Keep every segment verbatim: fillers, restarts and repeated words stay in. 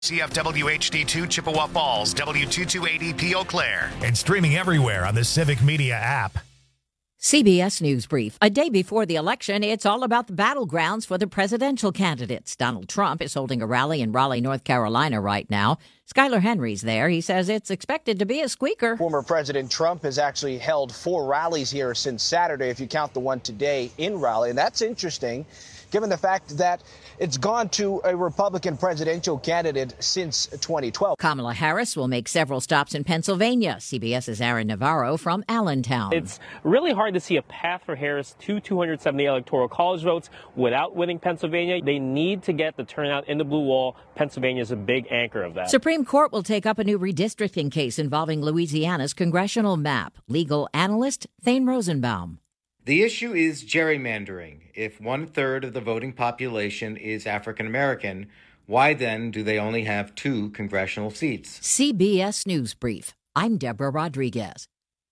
C F W H D two Chippewa Falls, W two two eight E P Eau Claire, and streaming everywhere on the Civic Media app. C B S News Brief. A day before the election, it's all about the battlegrounds for the presidential candidates. Donald Trump is holding a rally in Raleigh, North Carolina right now. Skyler Henry's there. He says it's expected to be a squeaker. Former President Trump has actually held four rallies here since Saturday, if you count the one today in Raleigh. And that's interesting, given the fact that it's gone to a Republican presidential candidate since twenty twelve. Kamala Harris will make several stops in Pennsylvania. CBS's Aaron Navarro from Allentown. It's really hard to see a path for Harris to two hundred seventy electoral college votes without winning Pennsylvania. They need to get the turnout in the blue wall. Pennsylvania is a big anchor of that. Supreme Court will take up a new redistricting case involving Louisiana's congressional map. Legal analyst Thane Rosenbaum. The issue is gerrymandering. If one-third of the voting population is African American, why then do they only have two congressional seats? C B S News Brief. I'm Deborah Rodriguez.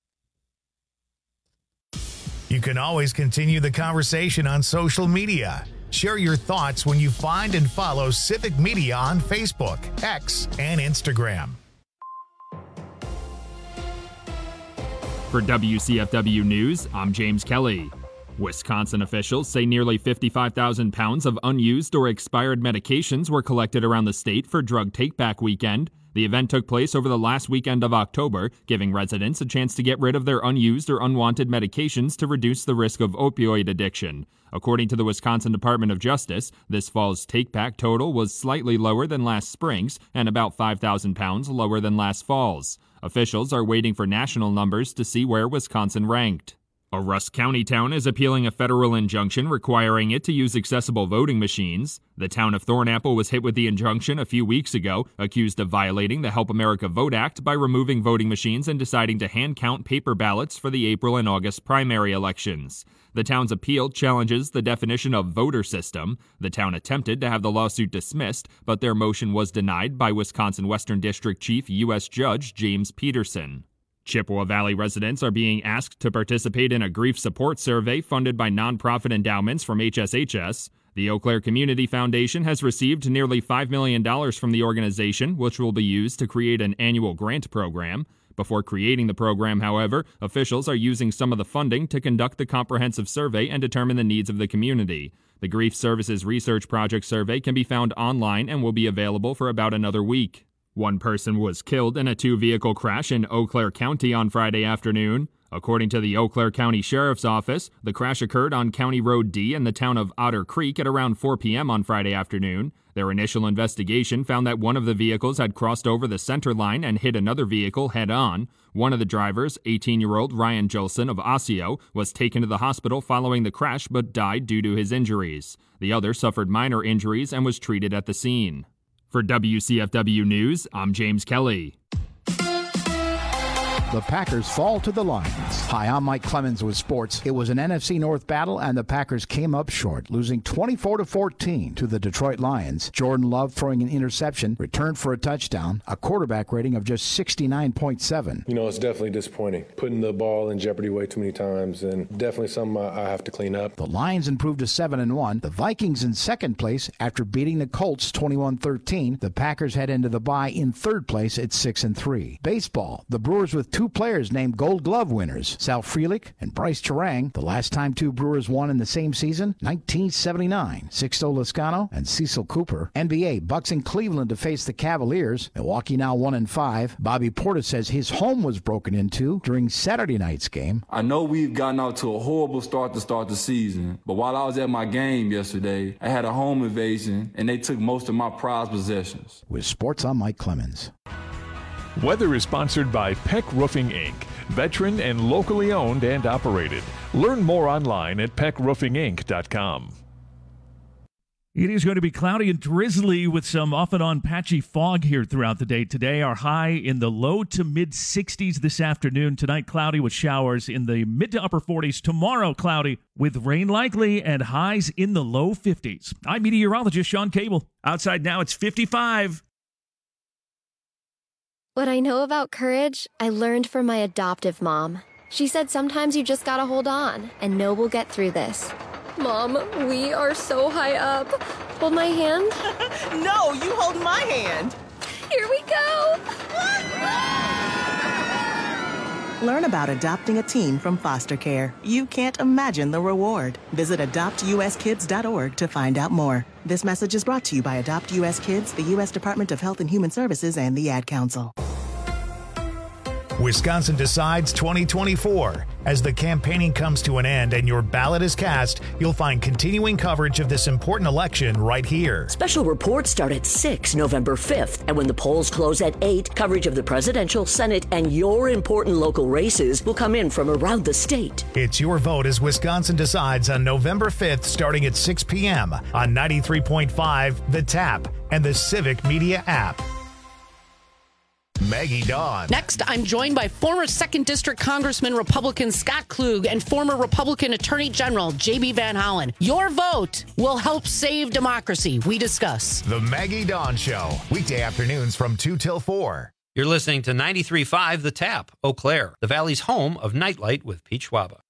You can always continue the conversation on social media. Share your thoughts when you find and follow Civic Media on Facebook, X, and Instagram. For W C F W News, I'm James Kelly. Wisconsin officials say nearly fifty-five thousand pounds of unused or expired medications were collected around the state for Drug Take-Back Weekend. The event took place over the last weekend of October, giving residents a chance to get rid of their unused or unwanted medications to reduce the risk of opioid addiction. According to the Wisconsin Department of Justice, this fall's take-back total was slightly lower than last spring's and about five thousand pounds lower than last fall's. Officials are waiting for national numbers to see where Wisconsin ranked. A Rusk County town is appealing a federal injunction requiring it to use accessible voting machines. The town of Thornapple was hit with the injunction a few weeks ago, accused of violating the Help America Vote Act by removing voting machines and deciding to hand-count paper ballots for the April and August primary elections. The town's appeal challenges the definition of voter system. The town attempted to have the lawsuit dismissed, but their motion was denied by Wisconsin Western District Chief U S Judge James Peterson. Chippewa Valley residents are being asked to participate in a grief support survey funded by nonprofit endowments from H S H S. The Eau Claire Community Foundation has received nearly five million dollars from the organization, which will be used to create an annual grant program. Before creating the program, however, officials are using some of the funding to conduct the comprehensive survey and determine the needs of the community. The Grief Services Research Project survey can be found online and will be available for about another week. One person was killed in a two-vehicle crash in Eau Claire County on Friday afternoon. According to the Eau Claire County Sheriff's Office, the crash occurred on County Road D in the town of Otter Creek at around four p.m. on Friday afternoon. Their initial investigation found that one of the vehicles had crossed over the center line and hit another vehicle head-on. One of the drivers, eighteen-year-old Ryan Jolson of Osseo, was taken to the hospital following the crash but died due to his injuries. The other suffered minor injuries and was treated at the scene. For W C F W News, I'm James Kelly. The Packers fall to the Lions. Hi, I'm Mike Clemens with sports. It was an N F C North battle, and the Packers came up short, losing twenty-four to fourteen to the Detroit Lions. Jordan Love throwing an interception, returned for a touchdown, a quarterback rating of just sixty-nine point seven. You know, it's definitely disappointing. Putting the ball in jeopardy way too many times, and definitely something I have to clean up. The Lions improved to seven and one. The Vikings in second place after beating the Colts twenty-one thirteen. The Packers head into the bye in third place at six and three. Baseball, the Brewers with two players named Gold Glove winners, Sal Frelick and Bryce Terang. The last time two Brewers won in the same season, nineteen seventy-nine. Sixto Loscano and Cecil Cooper. N B A, Bucks in Cleveland to face the Cavaliers. Milwaukee now one and five. Bobby Portis says his home was broken into during Saturday night's game. I know we've gotten out to a horrible start to start the season, but while I was at my game yesterday, I had a home invasion and they took most of my prized possessions. With sports, I'm Mike Clemens. Weather is sponsored by Peck Roofing, Incorporated, veteran and locally owned and operated. Learn more online at peck roofing inc dot com. It is going to be cloudy and drizzly with some off and on patchy fog here throughout the day. Today, our high in the low to mid sixties this afternoon. Tonight, cloudy with showers in the mid to upper forties. Tomorrow, cloudy with rain likely and highs in the low fifties. I'm meteorologist Sean Cable. Outside now, it's fifty-five. What I know about courage, I learned from my adoptive mom. She said sometimes you just gotta hold on and know we'll get through this. Mom, we are so high up. Hold my hand? No, you hold my hand. Here we go. Learn about adopting a teen from foster care. You can't imagine the reward. Visit adopt u s kids dot org to find out more. This message is brought to you by Adopt U S Kids, the U S Department of Health and Human Services, and the Ad Council. Wisconsin Decides twenty twenty-four. As the campaigning comes to an end and your ballot is cast, you'll find continuing coverage of this important election right here. Special reports start at six November fifth, and when the polls close at eight, coverage of the presidential, Senate, and your important local races will come in from around the state. It's your vote as Wisconsin Decides on November fifth, starting at six p.m. on ninety-three point five The Tap and the Civic Media app. Maggie Dawn. Next, I'm joined by former second District Congressman Republican Scott Klug and former Republican Attorney General J B Van Hollen. Your vote will help save democracy. We discuss. The Maggie Dawn Show, weekday afternoons from two till four. You're listening to ninety-three point five The Tap, Eau Claire, the Valley's home of Nightlight with Pete Schwaba.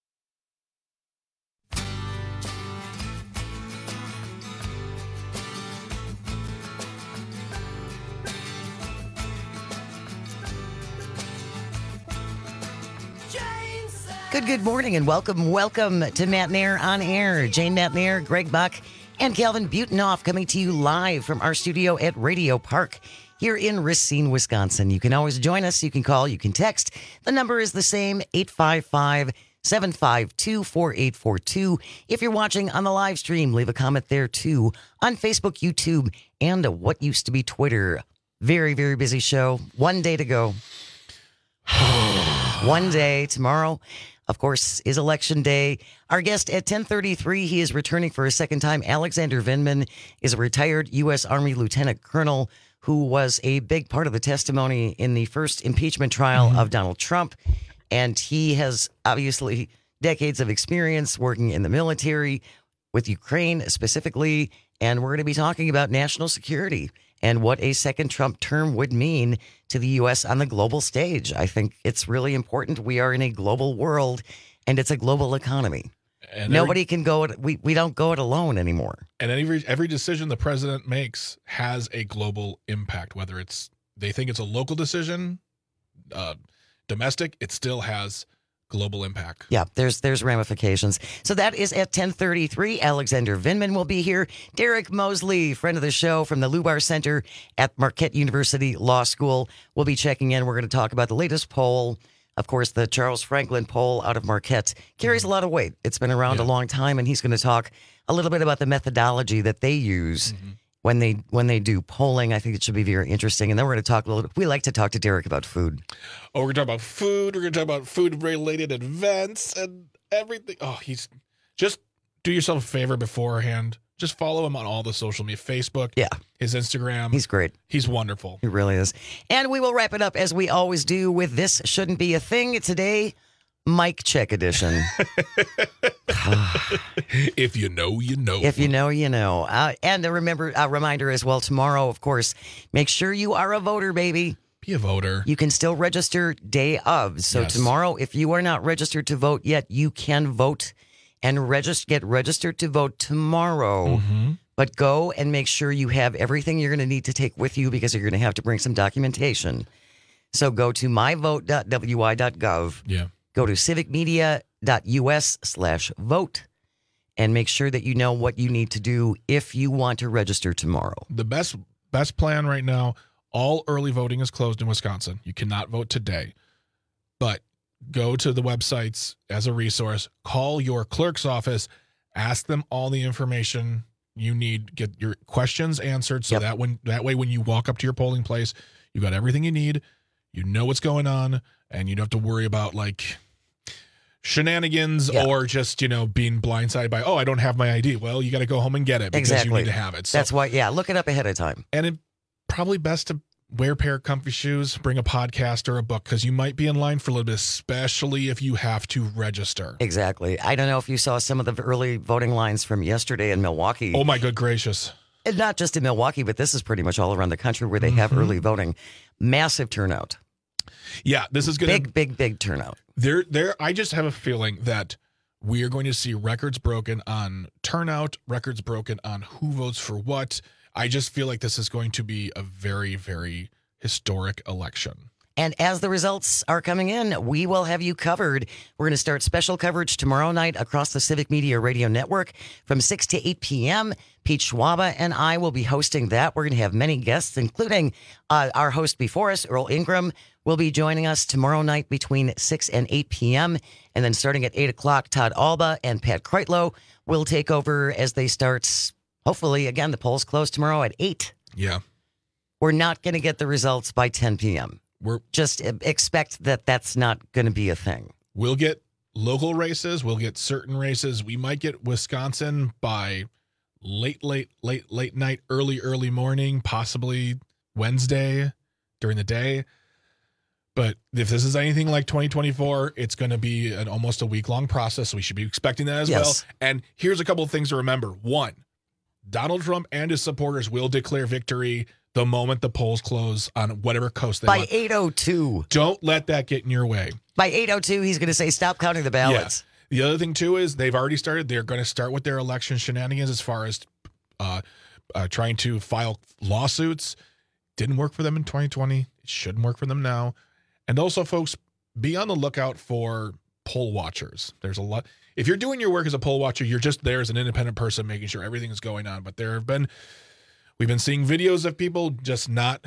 Good, good morning and welcome, welcome to Matt Nair on Air. Jane Matt Nair, Greg Buck, and Calvin Butenoff coming to you live from our studio at Radio Park here in Racine, Wisconsin. You can always join us. You can call, you can text. The number is the same, eight five five, seven five two, four eight four two. If you're watching on the live stream, leave a comment there too on Facebook, YouTube, and what used to be Twitter. Very, very busy show. One day to go. One day tomorrow. Of course, is Election Day. Our guest at ten thirty-three, he is returning for a second time. Alexander Vindman is a retired U S Army Lieutenant Colonel who was a big part of the testimony in the first impeachment trial mm-hmm. of Donald Trump. And he has obviously decades of experience working in the military with Ukraine specifically. And we're going to be talking about national security and what a second Trump term would mean to the U S on the global stage. I think it's really important. We are in a global world, and it's a global economy. And Nobody every, can go it. We, we don't go it alone anymore. And every every decision the president makes has a global impact. Whether it's they think it's a local decision, uh, domestic, it still has global impact. Yeah, there's there's ramifications. So that is at ten thirty-three. Alexander Vindman will be here. Derek Mosley, friend of the show from the Lubar Center at Marquette University Law School, will be checking in. We're going to talk about the latest poll. Of course, the Charles Franklin poll out of Marquette carries a lot of weight. It's been around yeah. a long time, and he's going to talk a little bit about the methodology that they use mm-hmm. when they when they do polling. I think it should be very interesting. And then we're going to talk a little. We like to talk to Derek about food. Oh, we're going to talk about food. We're going to talk about food-related events and everything. Oh, he's just do yourself a favor beforehand. Just follow him on all the social media, Facebook, yeah, his Instagram. He's great. He's wonderful. He really is. And we will wrap it up as we always do with This Shouldn't Be a Thing. Today, Mic Check Edition. If you know, you know. If you know, you know. Uh, and a, remember, a reminder as well, tomorrow, of course, make sure you are a voter, baby. Be a voter. You can still register day of. So yes. tomorrow, if you are not registered to vote yet, you can vote and register, get registered to vote tomorrow. Mm-hmm. But go and make sure you have everything you're going to need to take with you because you're going to have to bring some documentation. So go to my vote dot w i dot gov. Yeah. Go to civicmedia.us slash vote and make sure that you know what you need to do if you want to register tomorrow. The best best plan right now, all early voting is closed in Wisconsin. You cannot vote today. But go to the websites as a resource, call your clerk's office, ask them all the information you need, get your questions answered so yep. that when that way when you walk up to your polling place, you've got everything you need, you know what's going on, and you don't have to worry about like shenanigans yep. or just, you know, being blindsided by, oh, I don't have my I D. Well, you got to go home and get it because exactly. you need to have it. So, that's why, yeah, look it up ahead of time. And it probably best to wear a pair of comfy shoes, bring a podcast or a book, because you might be in line for a little bit, especially if you have to register. Exactly. I don't know if you saw some of the early voting lines from yesterday in Milwaukee. Oh, my good gracious. And not just in Milwaukee, but this is pretty much all around the country where they have mm-hmm. early voting. Massive turnout. Yeah, this is going to... Big, big, big turnout. There, there. I just have a feeling that We are going to see records broken on turnout, records broken on who votes for what. I just feel like this is going to be a very, very historic election. And as the results are coming in, we will have you covered. We're going to start special coverage tomorrow night across the Civic Media Radio Network from six to eight p.m. Pete Schwaba and I will be hosting that. We're going to have many guests, including uh, our host before us, Earl Ingram, will be joining us tomorrow night between six and eight p.m. And then starting at eight o'clock, Todd Alba and Pat Kreitlow will take over as they start, hopefully, again, the polls close tomorrow at eight. Yeah. We're not going to get the results by ten p.m. We're just expect that that's not going to be a thing. We'll get local races. We'll get certain races. We might get Wisconsin by late, late, late, late night, early, early morning, possibly Wednesday during the day. But if this is anything like twenty twenty-four, it's going to be an almost a week-long process. So we should be expecting that as yes. well. And here's a couple of things to remember. One, Donald Trump and his supporters will declare victory the moment the polls close on whatever coast they by want. By eight oh two. Don't let that get in your way. By eight oh two, he's going to say, stop counting the ballots. Yeah. The other thing, too, is they've already started. They're going to start with their election shenanigans as far as uh, uh, trying to file lawsuits. Didn't work for them in twenty twenty. It shouldn't work for them now. And also, folks, be on the lookout for poll watchers. There's a lot. If you're doing your work as a poll watcher, you're just there as an independent person making sure everything is going on. But there have been... We've been seeing videos of people just not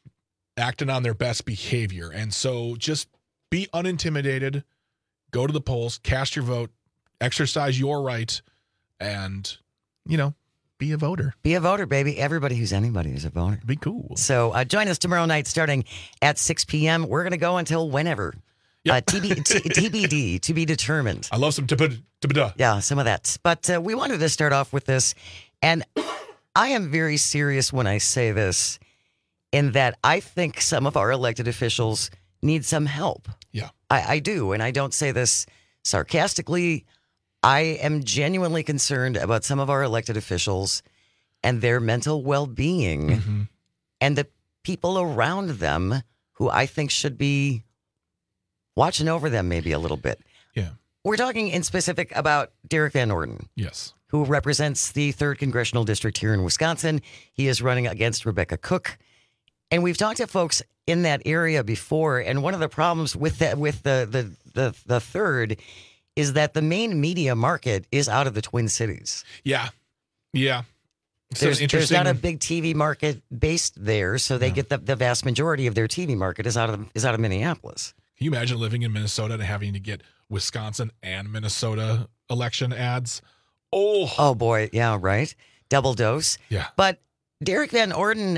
acting on their best behavior. And so just be unintimidated, go to the polls, cast your vote, exercise your right, and, you know, be a voter. Be a voter, baby. Everybody who's anybody is a voter. Be cool. So uh, join us tomorrow night starting at six p.m. We're going to go until whenever. Yep. Uh, T B, T, T B D, to be determined. I love some t-b-d-da. Yeah, some of that. But uh, we wanted to start off with this, and I am very serious when I say this, in that I think some of our elected officials need some help. Yeah. I, I do, and I don't say this sarcastically. I am genuinely concerned about some of our elected officials and their mental well-being mm-hmm. and the people around them who I think should be watching over them maybe a little bit. Yeah. We're talking in specific about Derek Van Orden. Yes. Who represents the third Congressional District here in Wisconsin. He is running against Rebecca Cook. And we've talked to folks in that area before, and one of the problems with that, with the, the, the, the third is that the main media market is out of the Twin Cities. Yeah. Yeah. So there's, there's not a big T V market based there, so they yeah. get the, the vast majority of their T V market is out of is out of Minneapolis. Can you imagine living in Minnesota and having to get Wisconsin and Minnesota election ads? Oh, oh boy. Yeah, right. Double dose. Yeah. But Derek Van Orden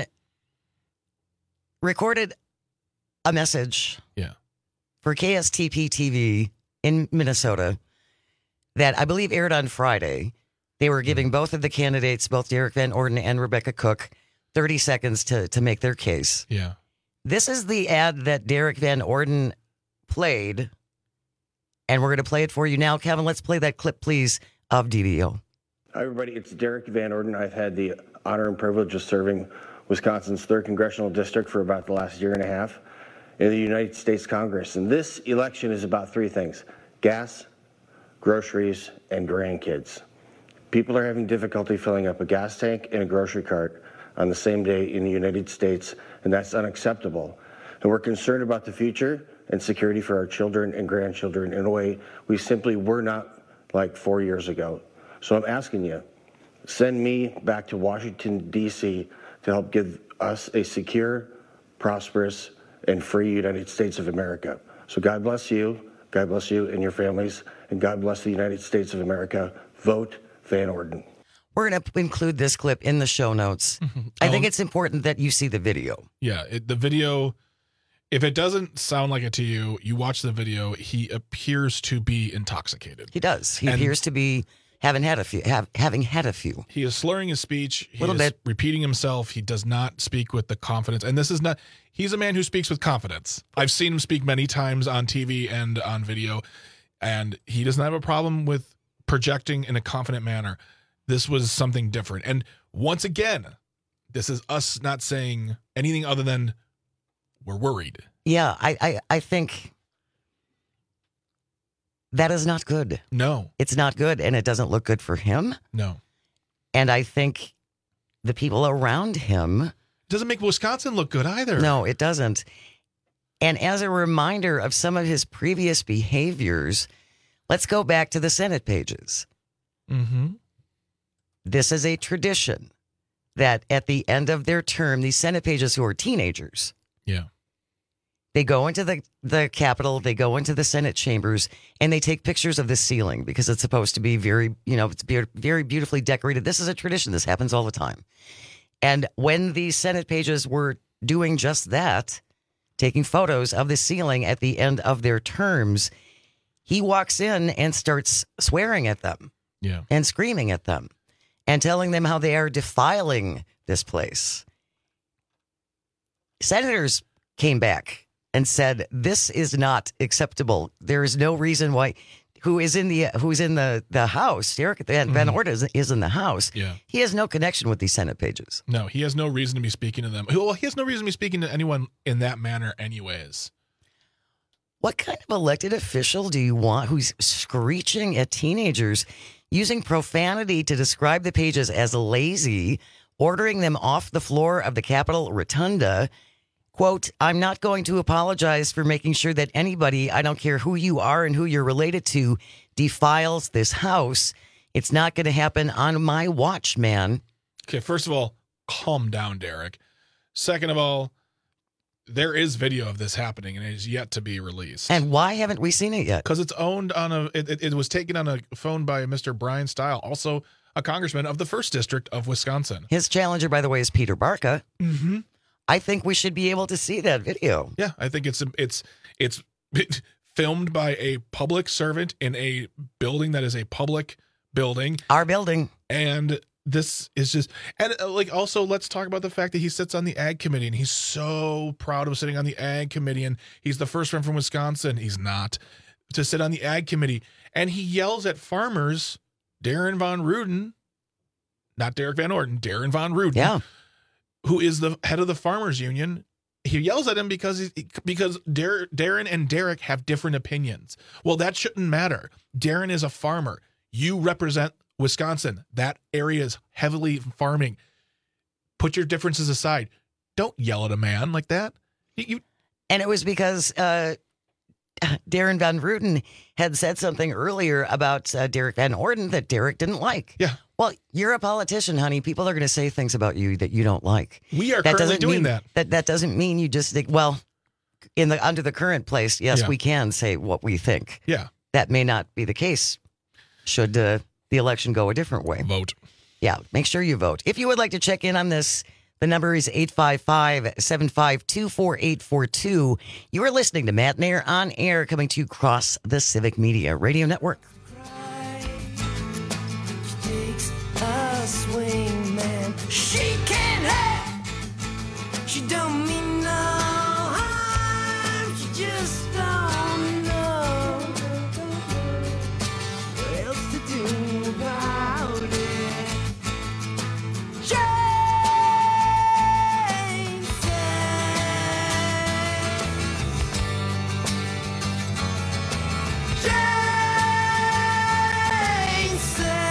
recorded a message yeah. for K S T P T V in Minnesota that I believe aired on Friday. They were giving mm-hmm. both of the candidates, both Derek Van Orden and Rebecca Cook, thirty seconds to, to make their case. Yeah. This is the ad that Derek Van Orden played, and we're going to play it for you now. Kevin, let's play that clip, please, of D V O. Hi, everybody. It's Derek Van Orden. I've had the honor and privilege of serving Wisconsin's third Congressional District for about the last year and a half in the United States Congress. And this election is about three things: gas, groceries, and grandkids. People are having difficulty filling up a gas tank and a grocery cart on the same day in the United States, and that's unacceptable. And we're concerned about the future and security for our children and grandchildren in a way we simply were not like four years ago. So I'm asking you, send me back to Washington, D C to help give us a secure, prosperous, and free United States of America. So God bless you, God bless you and your families, and God bless the United States of America. Vote Van Orden. We're going to include this clip in the show notes. I think it's important that you see the video. Yeah, it, the video, if it doesn't sound like it to you, you watch the video, he appears to be intoxicated. He does. He and appears to be having had a few. Have, having had a few. He is slurring his speech. He Little is bit. repeating himself. He does not speak with the confidence. And this is not, he's a man who speaks with confidence. I've seen him speak many times on T V and on video, and he doesn't have a problem with projecting in a confident manner. This was something different. And once again, this is us not saying anything other than we're worried. Yeah, I, I, I think That is not good. No. It's not good, and it doesn't look good for him. No. And I think the people around him... Doesn't make Wisconsin look good either. No, it doesn't. And as a reminder of some of his previous behaviors, let's go back to the Senate pages. Mm-hmm. This is a tradition that at the end of their term, these Senate pages who are teenagers, yeah, they go into the, the Capitol, they go into the Senate chambers, and they take pictures of the ceiling because it's supposed to be very, you know, it's be- very beautifully decorated. This is a tradition. This happens all the time. And when the Senate pages were doing just that, taking photos of the ceiling at the end of their terms, he walks in and starts swearing at them, yeah, and screaming at them and telling them how they are defiling this place. Senators came back and said, this is not acceptable. There is no reason why. Who is in the who's in the, the House? Derek Van, Van Orden is, is in the House. Yeah. He has no connection with these Senate pages. No, he has no reason to be speaking to them. Well, he has no reason to be speaking to anyone in that manner anyways. What kind of elected official do you want who's screeching at teenagers, using profanity to describe the pages as lazy, ordering them off the floor of the Capitol Rotunda? Quote, I'm not going to apologize for making sure that anybody, I don't care who you are and who you're related to, defiles this house. It's not going to happen on my watch, man. Okay, first of all, calm down, Derek. Second of all, there is video of this happening and it is yet to be released. And why haven't we seen it yet? Because it's owned on a, it, it, it was taken on a phone by Mister Brian Stile, also a congressman of the first district of Wisconsin. His challenger, by the way, is Peter Barca. Mm-hmm. I think we should be able to see that video. Yeah, I think it's it's it's filmed by a public servant in a building that is a public building. Our building. And this is just, and uh, like also let's talk about the fact that he sits on the Ag Committee and he's so proud of sitting on the Ag Committee, and he's the first one from Wisconsin. He's not to sit on the Ag Committee, and he yells at farmers. Darren Von Ruden, not Derek Van Orden, Darren Von Ruden. Yeah. Who is the head of the farmers union. He yells at him because he, because Dar- Darren and Derek have different opinions. Well, that shouldn't matter. Darren is a farmer. You represent Wisconsin. That area is heavily farming. Put your differences aside. Don't yell at a man like that. You, you... And it was because uh, Darren Van Ruden had said something earlier about uh, Derek Van Orden that Derek didn't like. Yeah. Well, you're a politician, honey. People are going to say things about you that you don't like. We are that currently doing mean, that. That that doesn't mean you just think, well, in the under the current place, yes, Yeah. we can say what we think. Yeah. That may not be the case should uh, the election go a different way. Vote. Yeah, make sure you vote. If you would like to check in on this, the number is eight five five, seven five two, four eight four two. You are listening to Matt Nair on Air, coming to you across the Civic Media Radio Network. Swing man, she can't have. She don't mean no harm. She just don't know what else to do about it. Jane said, Jane said.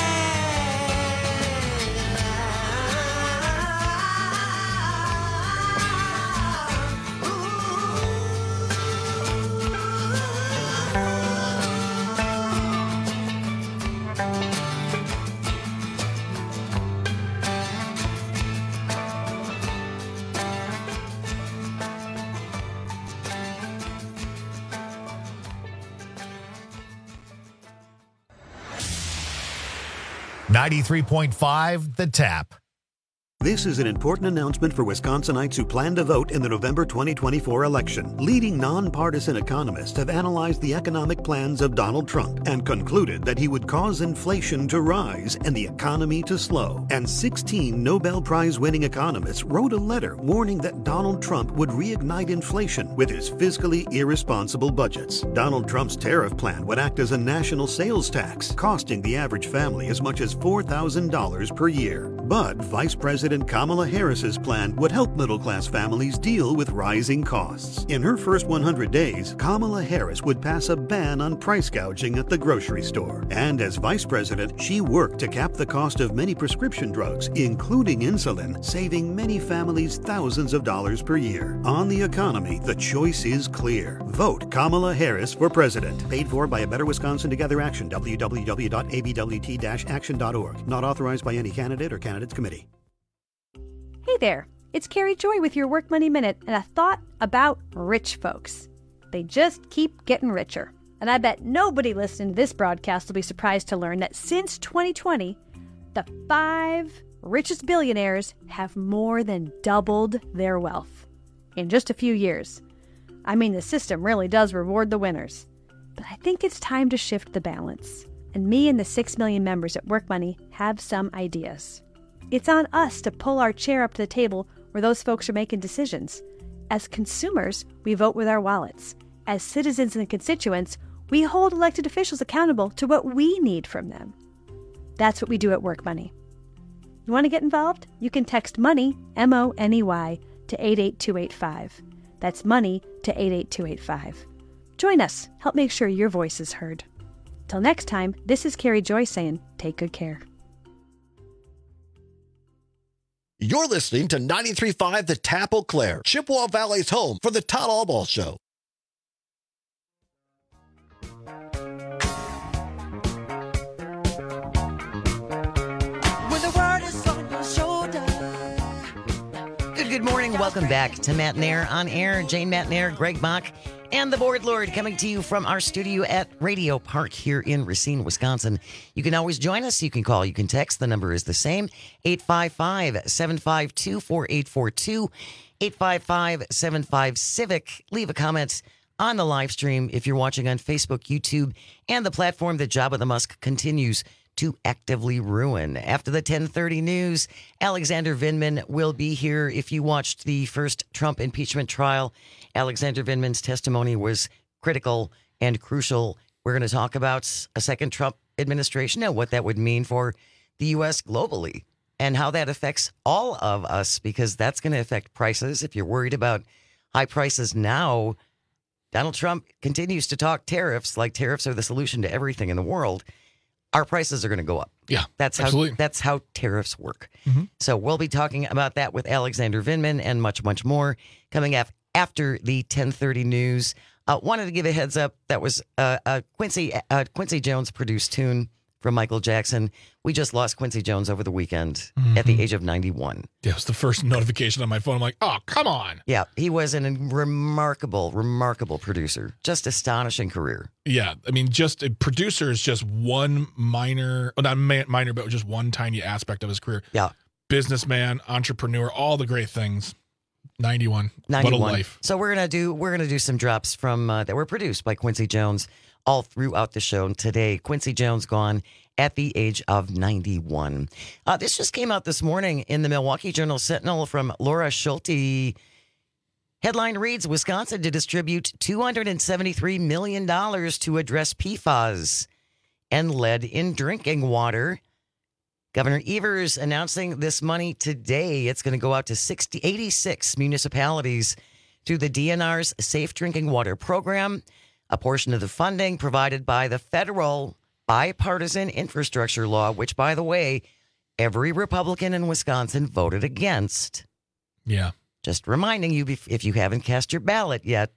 ninety-three point five The Tap. This is an important announcement for Wisconsinites who plan to vote in the November twenty twenty-four election. Leading nonpartisan economists have analyzed the economic plans of Donald Trump and concluded that he would cause inflation to rise and the economy to slow. And sixteen Nobel Prize-winning economists wrote a letter warning that Donald Trump would reignite inflation with his fiscally irresponsible budgets. Donald Trump's tariff plan would act as a national sales tax, costing the average family as much as four thousand dollars per year. But Vice President Kamala Harris's plan would help middle-class families deal with rising costs. In her first one hundred days, Kamala Harris would pass a ban on price gouging at the grocery store. And as vice president, she worked to cap the cost of many prescription drugs, including insulin, saving many families thousands of dollars per year. On the economy, the choice is clear. Vote Kamala Harris for president. Paid for by A Better Wisconsin Together Action, w w w dot a b w t dash action dot org. Not authorized by any candidate or candidates committee. Hey there, it's Carrie Joy with your Work Money Minute and a thought about rich folks. They just keep getting richer. And I bet nobody listening to this broadcast will be surprised to learn that since twenty twenty, the five richest billionaires have more than doubled their wealth in just a few years. I mean, the system really does reward the winners. But I think it's time to shift the balance. And me and the six million members at Work Money have some ideas. It's on us to pull our chair up to the table where those folks are making decisions. As consumers, we vote with our wallets. As citizens and constituents, we hold elected officials accountable to what we need from them. That's what we do at Work Money. You want to get involved? You can text MONEY, M O N E Y, to eight eight two eight five. That's MONEY to eight eight two eight five. Join us. Help make sure your voice is heard. Till next time, this is Carrie Joy saying, take good care. You're listening to ninety-three point five The Tap Eau Claire, Chippewa Valley's home for the Todd Allball Show. When the world is on your shoulder. Good, good morning. Welcome back to Matt Nair on air. Jane Matt Nair, Greg Mock, and the Board Lord coming to you from our studio at Radio Park here in Racine, Wisconsin. You can always join us. You can call. You can text. The number is the same, eight five five, seven five two, four eight four two, eight five five, seven five, CIVIC. Leave a comment on the live stream if you're watching on Facebook, YouTube, and the platform that Jabba the Musk continues to actively ruin. After the ten thirty news, Alexander Vindman will be here. If you watched the first Trump impeachment trial, Alexander Vindman's testimony was critical and crucial. We're going to talk about a second Trump administration and what that would mean for the U S globally and how that affects all of us, because that's going to affect prices. If you're worried about high prices now, Donald Trump continues to talk tariffs like tariffs are the solution to everything in the world. Our prices are going to go up. Yeah, that's how absolutely. that's how tariffs work. Mm-hmm. So we'll be talking about that with Alexander Vindman and much, much more coming up after the ten thirty news. Uh, wanted to give a heads up. That was uh, a Quincy uh, Quincy Jones produced tune from Michael Jackson. We just lost Quincy Jones over the weekend mm-hmm. at the age of ninety-one. Yeah, it was the first notification on my phone. I'm like, oh, come on. Yeah, he was an remarkable, remarkable producer. Just astonishing career. Yeah, I mean, just a producer is just one minor, well, not ma- minor, but just one tiny aspect of his career. Yeah. Businessman, entrepreneur, all the great things. ninety-one. ninety-one. What a life. So we're gonna do we're gonna do some drops from uh, that were produced by Quincy Jones all throughout the show today. Quincy Jones gone at the age of ninety-one. Uh, this just came out this morning in the Milwaukee Journal Sentinel from Laura Schulte. Headline reads, Wisconsin to distribute two hundred seventy-three million dollars to address P FAS and lead in drinking water. Governor Evers announcing this money today. It's going to go out to sixty, eighty-six municipalities through the D N R's Safe Drinking Water Program, a portion of the funding provided by the federal bipartisan infrastructure law, which, by the way, every Republican in Wisconsin voted against. Yeah. Just reminding you, if you haven't cast your ballot yet,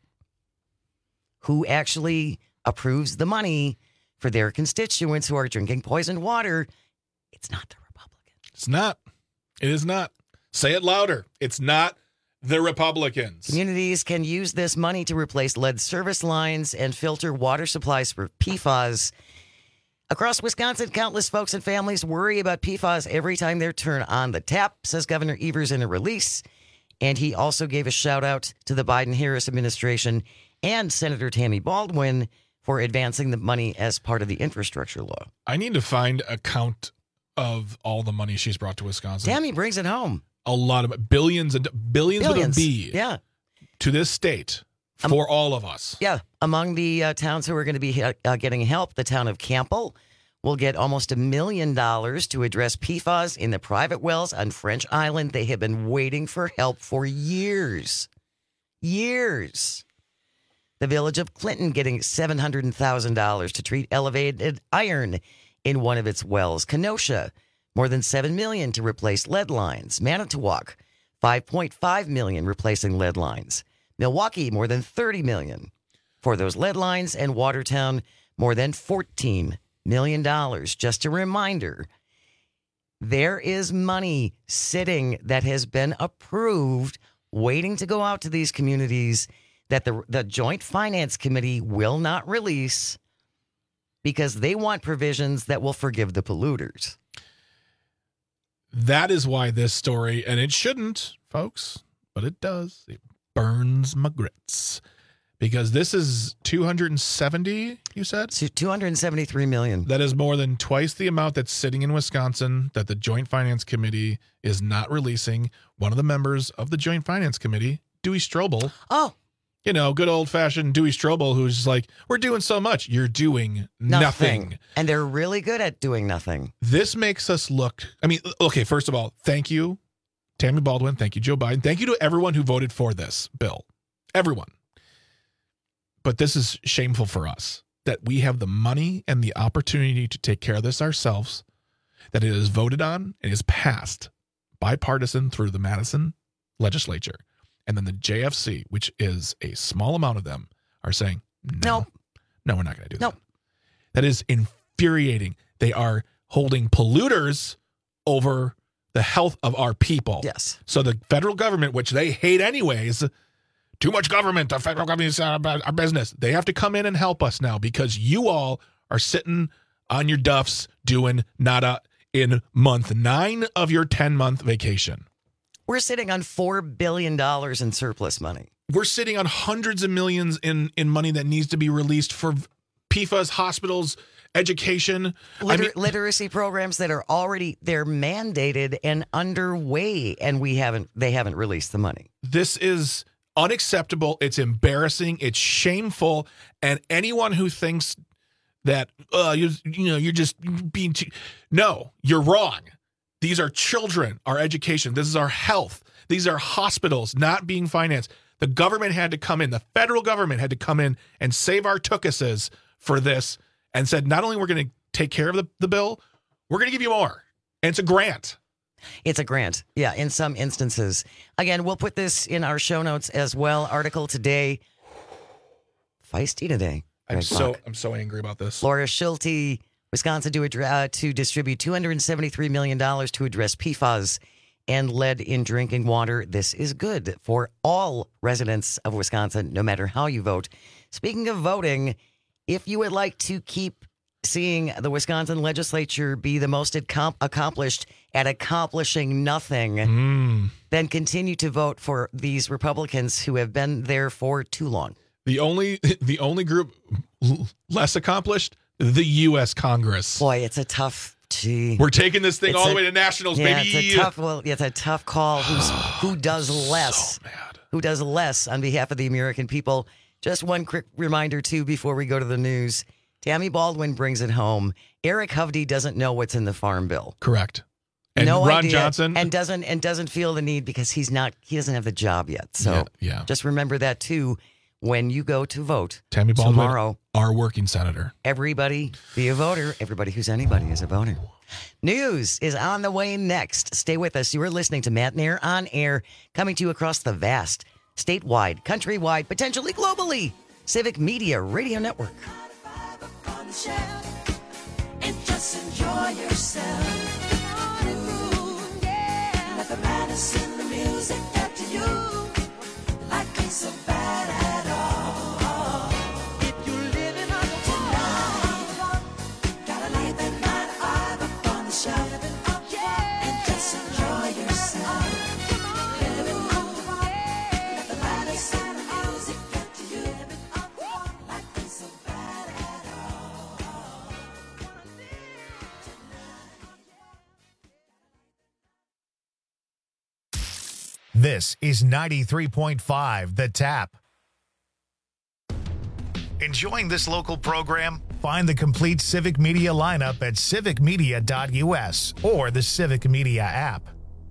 who actually approves the money for their constituents who are drinking poisoned water. It's not the Republicans. It's not. It is not. Say it louder. It's not the Republicans. Communities can use this money to replace lead service lines and filter water supplies for P FAS. Across Wisconsin, countless folks and families worry about P FAS every time they turn on the tap, says Governor Evers in a release. And he also gave a shout out to the Biden-Harris administration and Senator Tammy Baldwin for advancing the money as part of the infrastructure law. I need to find a count of all the money she's brought to Wisconsin. Tammy brings it home. A lot of billions and billions, Billions. with a B. Yeah. To this state for um, all of us. Yeah. Among the uh, towns who are going to be uh, getting help, the town of Campbell, will get almost a million dollars to address P F A S in the private wells on French Island. They have been waiting for help for years. Years. The village of Clinton getting seven hundred thousand dollars to treat elevated iron in one of its wells. Kenosha, more than seven million dollars to replace lead lines. Manitowoc, five point five million dollars replacing lead lines. Milwaukee, more than thirty million dollars for those lead lines. And Watertown, more than fourteen million dollars. Just a reminder, there is money sitting that has been approved, waiting to go out to these communities that the, the Joint Finance Committee will not release because they want provisions that will forgive the polluters. That is why this story, and it shouldn't, folks, but it does. It burns my grits. Because this is two hundred seventy, you said? two hundred seventy-three million dollars. That is more than twice the amount that's sitting in Wisconsin that the Joint Finance Committee is not releasing. One of the members of the Joint Finance Committee, Dewey Strobel. Oh. You know, good old-fashioned Dewey Strobel, who's just like, we're doing so much. You're doing nothing. nothing. And they're really good at doing nothing. This makes us look, I mean, okay, first of all, thank you, Tammy Baldwin. Thank you, Joe Biden. Thank you to everyone who voted for this bill. Everyone. But this is shameful for us that we have the money and the opportunity to take care of this ourselves, that it is voted on and is passed bipartisan through the Madison legislature. And then the J F C, which is a small amount of them, are saying, no, nope. no, we're not going to do nope. that. That is infuriating. They are holding polluters over the health of our people. Yes. So the federal government, which they hate anyways, too much government, the federal government is our business. They have to come in and help us now because you all are sitting on your duffs doing nada in month nine of your ten-month vacation. We're sitting on four billion dollars in surplus money. We're sitting on hundreds of millions in, in money that needs to be released for P F A S, hospitals, education. Liter- I mean, literacy programs that are already, they're mandated and underway, and we haven't, they haven't released the money. This is unacceptable. It's embarrassing. It's shameful. And anyone who thinks that, uh, you, you know, you're just being too, no, you're wrong. These are children, our education. This is our health. These are hospitals not being financed. The government had to come in. The federal government had to come in and save our tookuses for this and said, not only we're going to take care of the, the bill, we're going to give you more. And it's a grant. It's a grant. Yeah, in some instances. Again, we'll put this in our show notes as well. Article today. Feisty today. I'm so, I'm so angry about this. Laura Schulte, Wisconsin to, uh, to distribute two hundred seventy-three million dollars to address P F A S and lead in drinking water. This is good for all residents of Wisconsin, no matter how you vote. Speaking of voting, if you would like to keep seeing the Wisconsin legislature be the most accom- accomplished at accomplishing nothing, mm. then continue to vote for these Republicans who have been there for too long. The only, the only group less accomplished, the U S Congress. Boy, it's a tough. Gee. We're taking this thing it's all a, the way to nationals, yeah, baby. It's a tough. Well, it's a tough call. Who's who does less? So mad. Who does less on behalf of the American people? Just one quick reminder too before we go to the news. Tammy Baldwin brings it home. Eric Hovde doesn't know what's in the Farm Bill. Correct. And no Ron idea, Johnson and doesn't and doesn't feel the need because he's not. He doesn't have the job yet. So yeah, yeah. just remember that too. When you go to vote Tammy Baldwin, tomorrow, our working senator. Everybody be a voter. Everybody who's anybody is a voter. News is on the way next. Stay with us. You are listening to Matt Nair on Air, coming to you across the vast, statewide, countrywide, potentially globally, Civic Media Radio Network. And just enjoy yourself. Ooh, yeah. Let the madness in the music get to you. Like it's so bad at all. If you're living on tonight, gotta leave that nine to five up on the shelf. Yeah. And just enjoy yourself. Ooh, yeah. Let the madness in the music get to you. Like it's so bad at all. This is ninety-three point five The Tap. Enjoying this local program? Find the complete Civic Media lineup at civic media dot u s or the Civic Media app.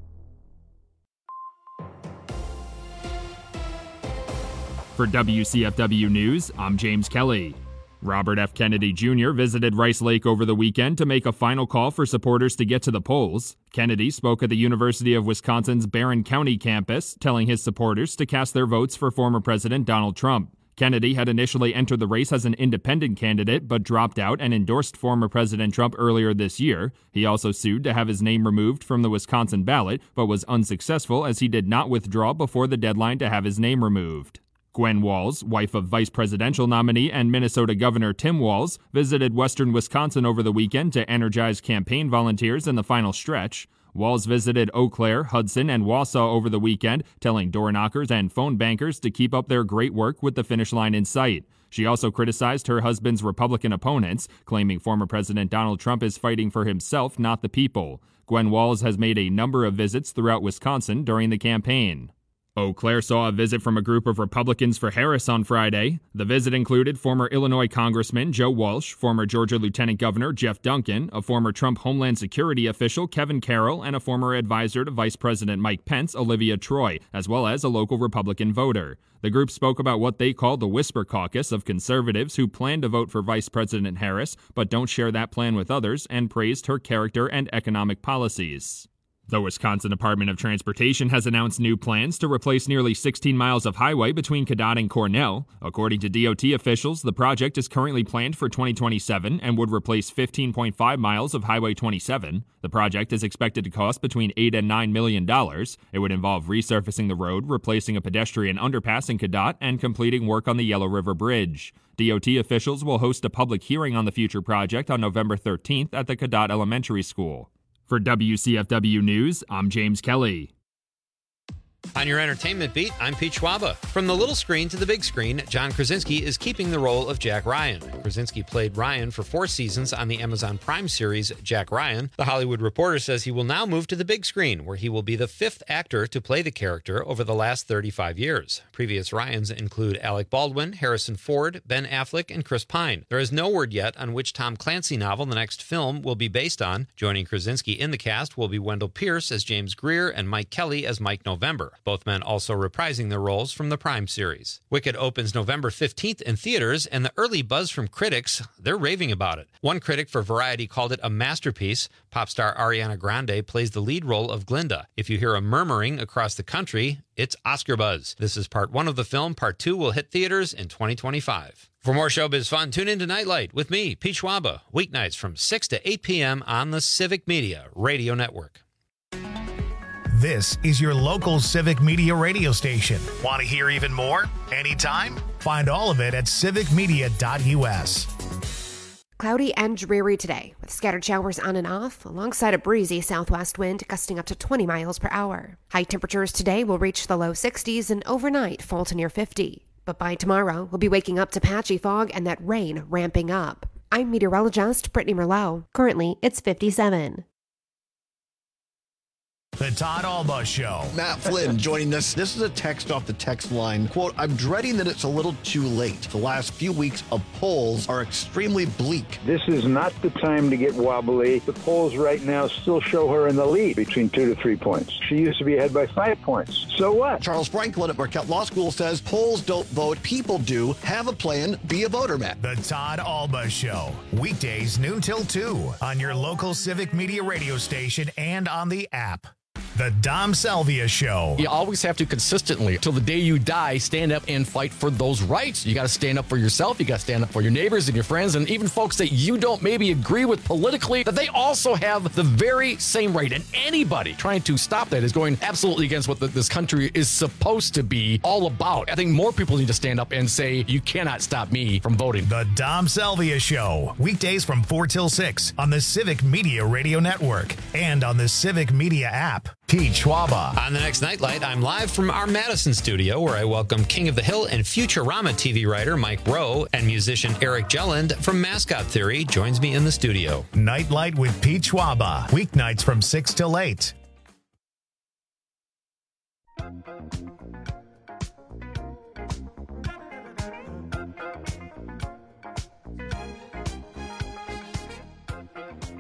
For W C F W News, I'm James Kelly. Robert F. Kennedy Junior visited Rice Lake over the weekend to make a final call for supporters to get to the polls. Kennedy spoke at the University of Wisconsin's Barron County campus, telling his supporters to cast their votes for former President Donald Trump. Kennedy had initially entered the race as an independent candidate, but dropped out and endorsed former President Trump earlier this year. He also sued to have his name removed from the Wisconsin ballot, but was unsuccessful as he did not withdraw before the deadline to have his name removed. Gwen Walz, wife of vice presidential nominee and Minnesota Governor Tim Walz, visited western Wisconsin over the weekend to energize campaign volunteers in the final stretch. Walz visited Eau Claire, Hudson, and Wausau over the weekend, telling door knockers and phone bankers to keep up their great work with the finish line in sight. She also criticized her husband's Republican opponents, claiming former President Donald Trump is fighting for himself, not the people. Gwen Walz has made a number of visits throughout Wisconsin during the campaign. Eau Claire saw a visit from a group of Republicans for Harris on Friday. The visit included former Illinois Congressman Joe Walsh, former Georgia Lieutenant Governor Jeff Duncan, a former Trump Homeland Security official Kevin Carroll, and a former advisor to Vice President Mike Pence, Olivia Troy, as well as a local Republican voter. The group spoke about what they called the Whisper Caucus of conservatives who plan to vote for Vice President Harris but don't share that plan with others, and praised her character and economic policies. The Wisconsin Department of Transportation has announced new plans to replace nearly sixteen miles of highway between Cadott and Cornell. According to D O T officials, the project is currently planned for twenty twenty-seven and would replace fifteen point five miles of Highway twenty-seven. The project is expected to cost between eight and nine million dollars. It would involve resurfacing the road, replacing a pedestrian underpass in Cadott, and completing work on the Yellow River Bridge. D O T officials will host a public hearing on the future project on November thirteenth at the Cadott Elementary School. For W C F W News, I'm James Kelly. On your entertainment beat, I'm Pete Schwaba. From the little screen to the big screen, John Krasinski is keeping the role of Jack Ryan. Krasinski played Ryan for four seasons on the Amazon Prime series Jack Ryan. The Hollywood Reporter says he will now move to the big screen, where he will be the fifth actor to play the character over the last thirty-five years. Previous Ryans include Alec Baldwin, Harrison Ford, Ben Affleck, and Chris Pine. There is no word yet on which Tom Clancy novel the next film will be based on. Joining Krasinski in the cast will be Wendell Pierce as James Greer and Mike Kelly as Mike November. Both men also reprising their roles from the Prime series. Wicked opens November fifteenth in theaters, and the early buzz from critics, they're raving about it. One critic for Variety called it a masterpiece. Pop star Ariana Grande plays the lead role of Glinda. If you hear a murmuring across the country, it's Oscar buzz. This is part one of the film. Part two will hit theaters in twenty twenty-five. For more showbiz fun, tune in to Nightlight with me, Pete Schwaba, weeknights from six to eight p.m. on the Civic Media Radio Network. This is your local Civic Media radio station. Want to hear even more? Anytime? Find all of it at civic media dot u s. Cloudy and dreary today, with scattered showers on and off, alongside a breezy southwest wind gusting up to twenty miles per hour. High temperatures today will reach the low sixties and overnight fall to near fifty. But by tomorrow, we'll be waking up to patchy fog and that rain ramping up. I'm meteorologist Brittany Merlot. Currently, it's fifty-seven. The Todd Alba Show. Matt Flynn joining us. This is a text off the text line. Quote, I'm dreading that it's a little too late. The last few weeks of polls are extremely bleak. This is not the time to get wobbly. The polls right now still show her in the lead between two to three points. She used to be ahead by five points. So what? Charles Franklin at Marquette Law School says polls don't vote, people do. Have a plan, be a voter, Matt. The Todd Alba Show. Weekdays noon till two on your local Civic Media radio station and on the app. The Dom Salvia Show. You always have to consistently, till the day you die, stand up and fight for those rights. You got to stand up for yourself. You got to stand up for your neighbors and your friends and even folks that you don't maybe agree with politically, that they also have the very same right. And anybody trying to stop that is going absolutely against what the, this country is supposed to be all about. I think more people need to stand up and say, you cannot stop me from voting. The Dom Salvia Show. Weekdays from four till six on the Civic Media Radio Network and on the Civic Media app. Pete Schwaba. On the next Nightlight, I'm live from our Madison studio, where I welcome King of the Hill and Futurama T V writer Mike Rowe and musician Eric Jelland from Mascot Theory joins me in the studio. Nightlight with Pete Schwaba. Weeknights from six till eight.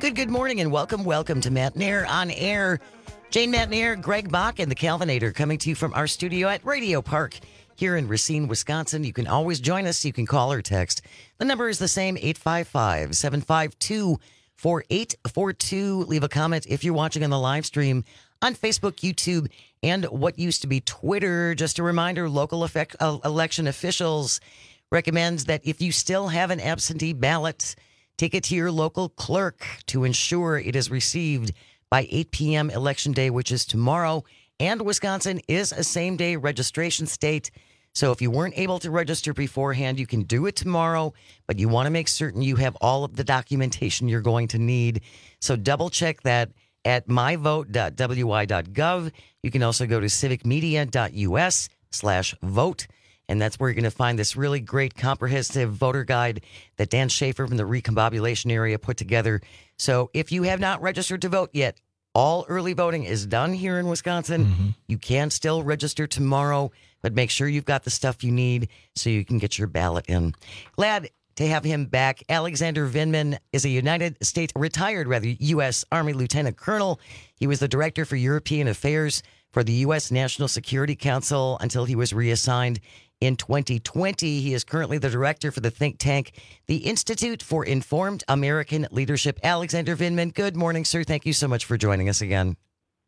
Good, good morning and welcome, welcome to Matt Nair on Air. Jane Matt Nair, Greg Bach, and the Calvinator coming to you from our studio at Radio Park here in Racine, Wisconsin. You can always join us. You can call or text. The number is the same, eight five five, seven five two, four eight four two. Leave a comment if you're watching on the live stream on Facebook, YouTube, and what used to be Twitter. Just a reminder, local effect, uh, election officials recommend that if you still have an absentee ballot, take it to your local clerk to ensure it is received by eight p.m. Election Day, which is tomorrow. And Wisconsin is a same-day registration state. So if you weren't able to register beforehand, you can do it tomorrow, but you want to make certain you have all of the documentation you're going to need. So double-check that at my vote dot w y dot gov. You can also go to civicmedia.us slash vote. And that's where you're going to find this really great comprehensive voter guide that Dan Schaefer from the Recombobulation area put together. So if you have not registered to vote yet, all early voting is done here in Wisconsin. Mm-hmm. You can still register tomorrow, but make sure you've got the stuff you need so you can get your ballot in. Glad to have him back. Alexander Vindman is a United States, retired rather, U S Army Lieutenant Colonel. He was the Director for European Affairs for the U S National Security Council until he was reassigned in twenty twenty. He is currently the director for the think tank, the Institute for Informed American Leadership. Alexander Vindman, good morning, sir. Thank you so much for joining us again.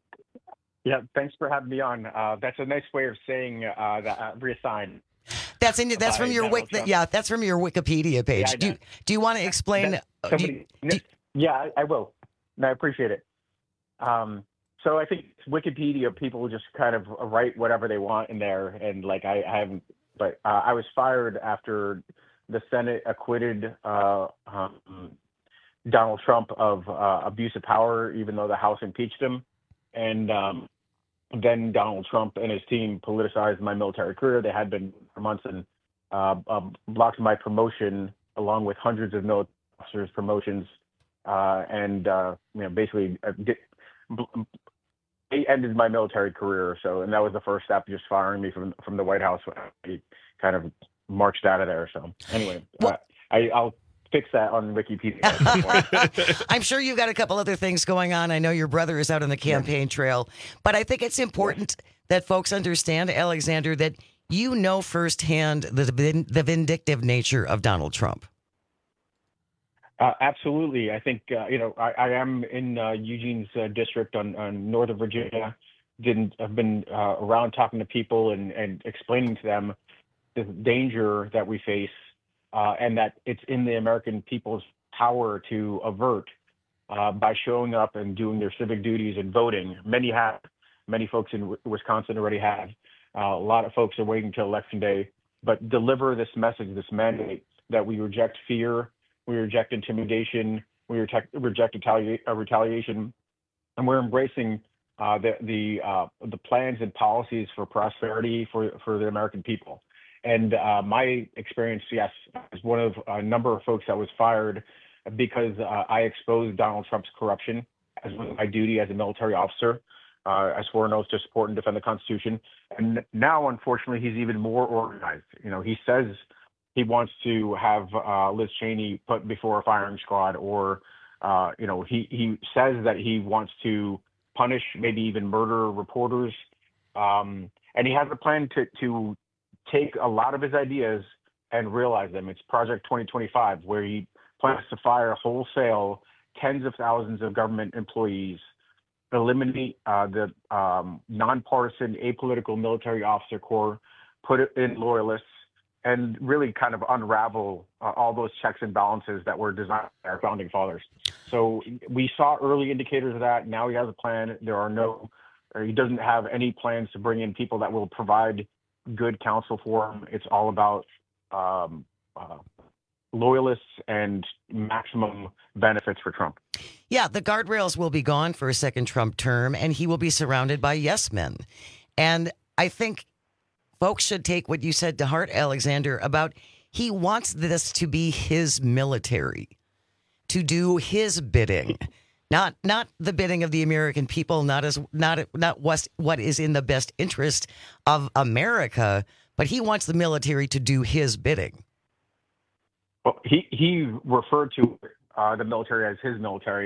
Yeah, thanks for having me on. Uh, that's a nice way of saying uh, that uh, reassigned. That's in. That's from your wik. Yeah, that's from your Wikipedia page. Yeah, do you, Do you want to explain? That, somebody, do you, do, yeah, I, I will. And I appreciate it. Um, so I think Wikipedia people just kind of write whatever they want in there, and like I, I haven't. But uh, I was fired after the Senate acquitted uh, um, Donald Trump of uh, abuse of power, even though the House impeached him. And um, then Donald Trump and his team politicized my military career. They had been for months and uh, uh, blocked my promotion along with hundreds of military officers' promotions. Uh, and, uh, you know, basically uh, did, they ended my military career. So, and that was the first step, just firing me from from the White House. He kind of marched out of there. So, anyway, well, uh, I, I'll fix that on Wikipedia. I'm sure you've got a couple other things going on. I know your brother is out on the campaign trail, but I think it's important yeah. that folks understand, Alexander, that you know firsthand the the vindictive nature of Donald Trump. Uh, absolutely. I think, uh, you know, I, I am in uh, Eugene's uh, district on, on Northern Virginia. Didn't, I've been uh, around talking to people and, and explaining to them the danger that we face uh, and that it's in the American people's power to avert uh, by showing up and doing their civic duties and voting. Many have. Many folks in Wisconsin already have. Uh, a lot of folks are waiting till Election Day. But deliver this message, this mandate that we reject fear, we reject intimidation, we reject, reject retali- uh, retaliation, and we're embracing uh, the the uh, the plans and policies for prosperity for, for the American people. And uh, my experience, yes, is one of a number of folks that was fired because uh, I exposed Donald Trump's corruption as my duty as a military officer. Uh, I swore an oath to support and defend the Constitution. And now, unfortunately, he's even more organized. You know, he says he wants to have uh, Liz Cheney put before a firing squad, or, uh, you know, he, he says that he wants to punish, maybe even murder reporters. Um, and he has a plan to, to take a lot of his ideas and realize them. It's Project twenty twenty-five, where he plans to fire wholesale tens of thousands of government employees, eliminate uh, the um, nonpartisan, apolitical military officer corps, put it in loyalists, and really kind of unravel uh, all those checks and balances that were designed by our founding fathers. So we saw early indicators of that. Now he has a plan. There are no, or he doesn't have any plans to bring in people that will provide good counsel for him. It's all about um, uh, loyalists and maximum benefits for Trump. Yeah, the guardrails will be gone for a second Trump term, and he will be surrounded by yes men. And I think folks should take what you said to heart, Alexander, about he wants this to be his military, to do his bidding, not not the bidding of the American people, not as not not what what is in the best interest of America, but he wants the military to do his bidding. Well, he he referred to uh, the military as his military,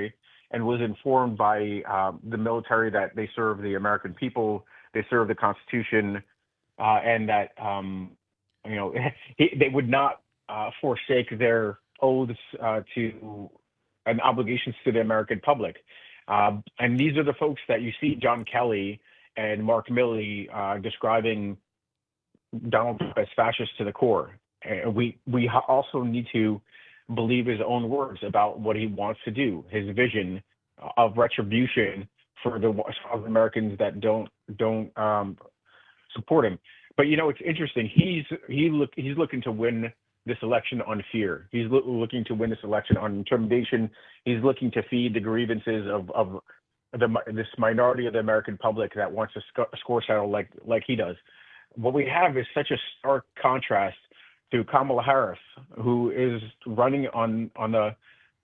and was informed by uh, the military that they serve the American people, they serve the Constitution, uh, and that um, you know they would not uh, forsake their oaths uh, to and obligations to the American public. Uh, and these are the folks that you see John Kelly and Mark Milley uh, describing Donald Trump as fascist to the core. And we we also need to believe his own words about what he wants to do, his vision of retribution for the South Americans that don't don't um, support him. But you know, it's interesting. He's he look he's looking to win this election on fear. He's lo- looking to win this election on intimidation. He's looking to feed the grievances of of the this minority of the American public that wants to sc- score settle like like he does. What we have is such a stark contrast to Kamala Harris, who is running on on the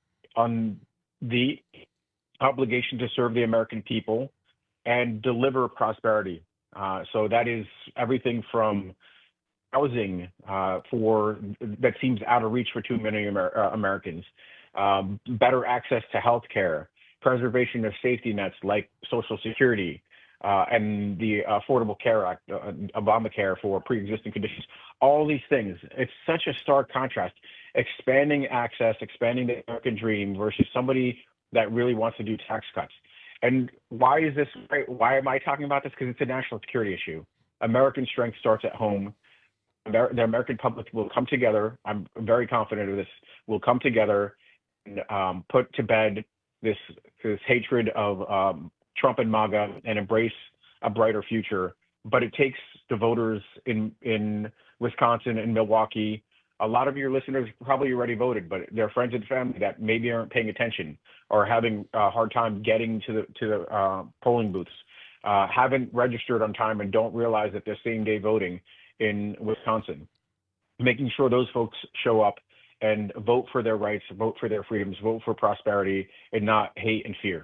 on the obligation to serve the American people and deliver prosperity. Uh, so that is everything from housing uh, for that seems out of reach for too many Amer- uh, Americans, um, better access to health care, preservation of safety nets like Social Security, uh, and the Affordable Care Act, uh, Obamacare for pre-existing conditions, all these things. It's such a stark contrast, expanding access, expanding the American dream versus somebody that really wants to do tax cuts. And why is this, why am I talking about this? Because it's a national security issue. American strength starts at home. Amer- the American public will come together. I'm very confident of this. Will come together and um, put to bed this, this hatred of um, Trump and MAGA and embrace a brighter future. But it takes the voters in in Wisconsin and Milwaukee. A lot of your listeners probably already voted, but their friends and family that maybe aren't paying attention or having a hard time getting to the to the uh, polling booths, uh, haven't registered on time and don't realize that they're same day voting in Wisconsin. Making sure those folks show up and vote for their rights, vote for their freedoms, vote for prosperity, and not hate and fear.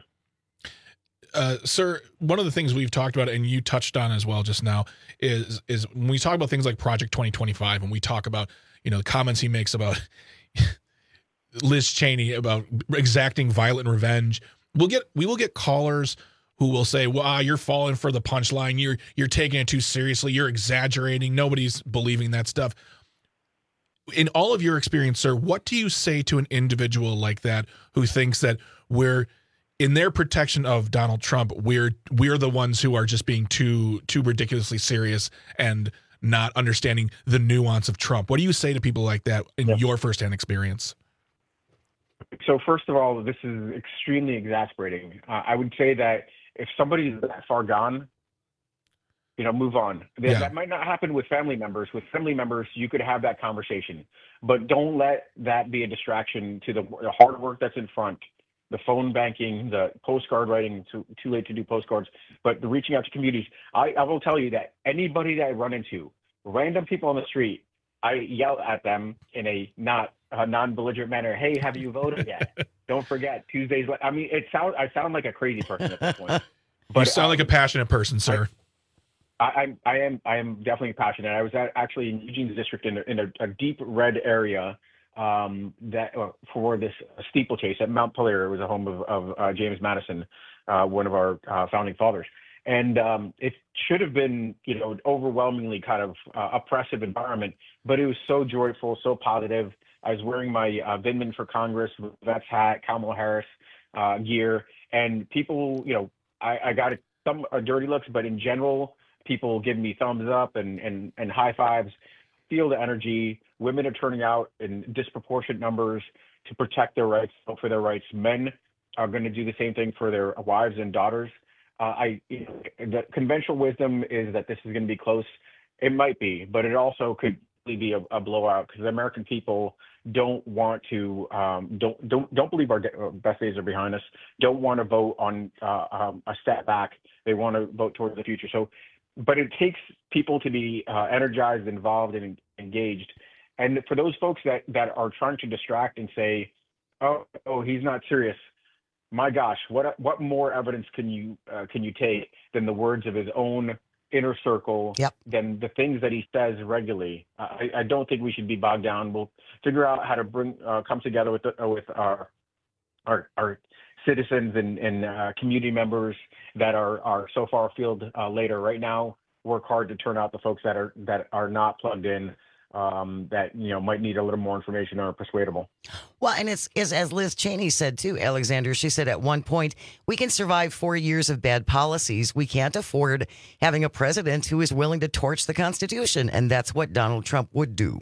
Uh, sir, one of the things we've talked about, and you touched on as well just now, is is when we talk about things like Project twenty twenty-five, and we talk about, you know, the comments he makes about Liz Cheney about exacting violent revenge. We'll get we will get callers who will say, "Well, ah, you're falling for the punchline. You're you're taking it too seriously. You're exaggerating. Nobody's believing that stuff." In all of your experience, sir, what do you say to an individual like that who thinks that we're in their protection of Donald Trump, we're we're the ones who are just being too too ridiculously serious and not understanding the nuance of Trump? What do you say to people like that in yeah. your firsthand experience? So first of all, this is extremely exasperating. Uh, I would say that if somebody's that far gone, you know, move on. That, yeah. that might not happen with family members. With family members, you could have that conversation, but don't let that be a distraction to the, the hard work that's in front. The phone banking, the postcard writing, too, too late to do postcards, but the reaching out to communities. I, I will tell you that anybody that I run into, random people on the street, I yell at them in a not a non-belligerent manner. Hey, have you voted yet? Don't forget Tuesdays. I mean, it sounds. I sound like a crazy person at this point. But, you sound um, like a passionate person, sir. I, I, I am. I am definitely passionate. I was at, actually in Eugene's district in a, in a, a deep red area. Um, that uh, for this steeplechase at Mount Pelier. It was a home of, of uh, James Madison, uh, one of our uh, founding fathers. And um, it should have been, you know, an overwhelmingly kind of uh, oppressive environment, but it was so joyful, so positive. I was wearing my uh, Vindman for Congress, Vets hat, Kamala Harris uh, gear, and people, you know, I, I got some uh, dirty looks, but in general, people give me thumbs up and, and, and high fives. Feel the energy. Women are turning out in disproportionate numbers to protect their rights, vote for their rights. Men are going to do the same thing for their wives and daughters. Uh, I, you know, the conventional wisdom is that this is going to be close. It might be, but it also could be a, a blowout because the American people don't want to, um, don't don't don't believe our de- best days are behind us. Don't want to vote on uh, um, a step back. They want to vote towards the future. So. But it takes people to be uh, energized, involved, and engaged. And for those folks that, that are trying to distract and say, "Oh, oh, he's not serious," my gosh, what what more evidence can you uh, can you take than the words of his own inner circle, yep. than the things that he says regularly? I, I don't think we should be bogged down. We'll figure out how to bring uh, come together with the, uh, with our our our citizens and, and uh, community members that are, are so far afield uh, later. Right now, work hard to turn out the folks that are that are not plugged in, um, that you know might need a little more information or are persuadable. Well, and it's, it's as Liz Cheney said too, Alexander. She said at one point, we can survive four years of bad policies. We can't afford having a president who is willing to torch the Constitution, and that's what Donald Trump would do.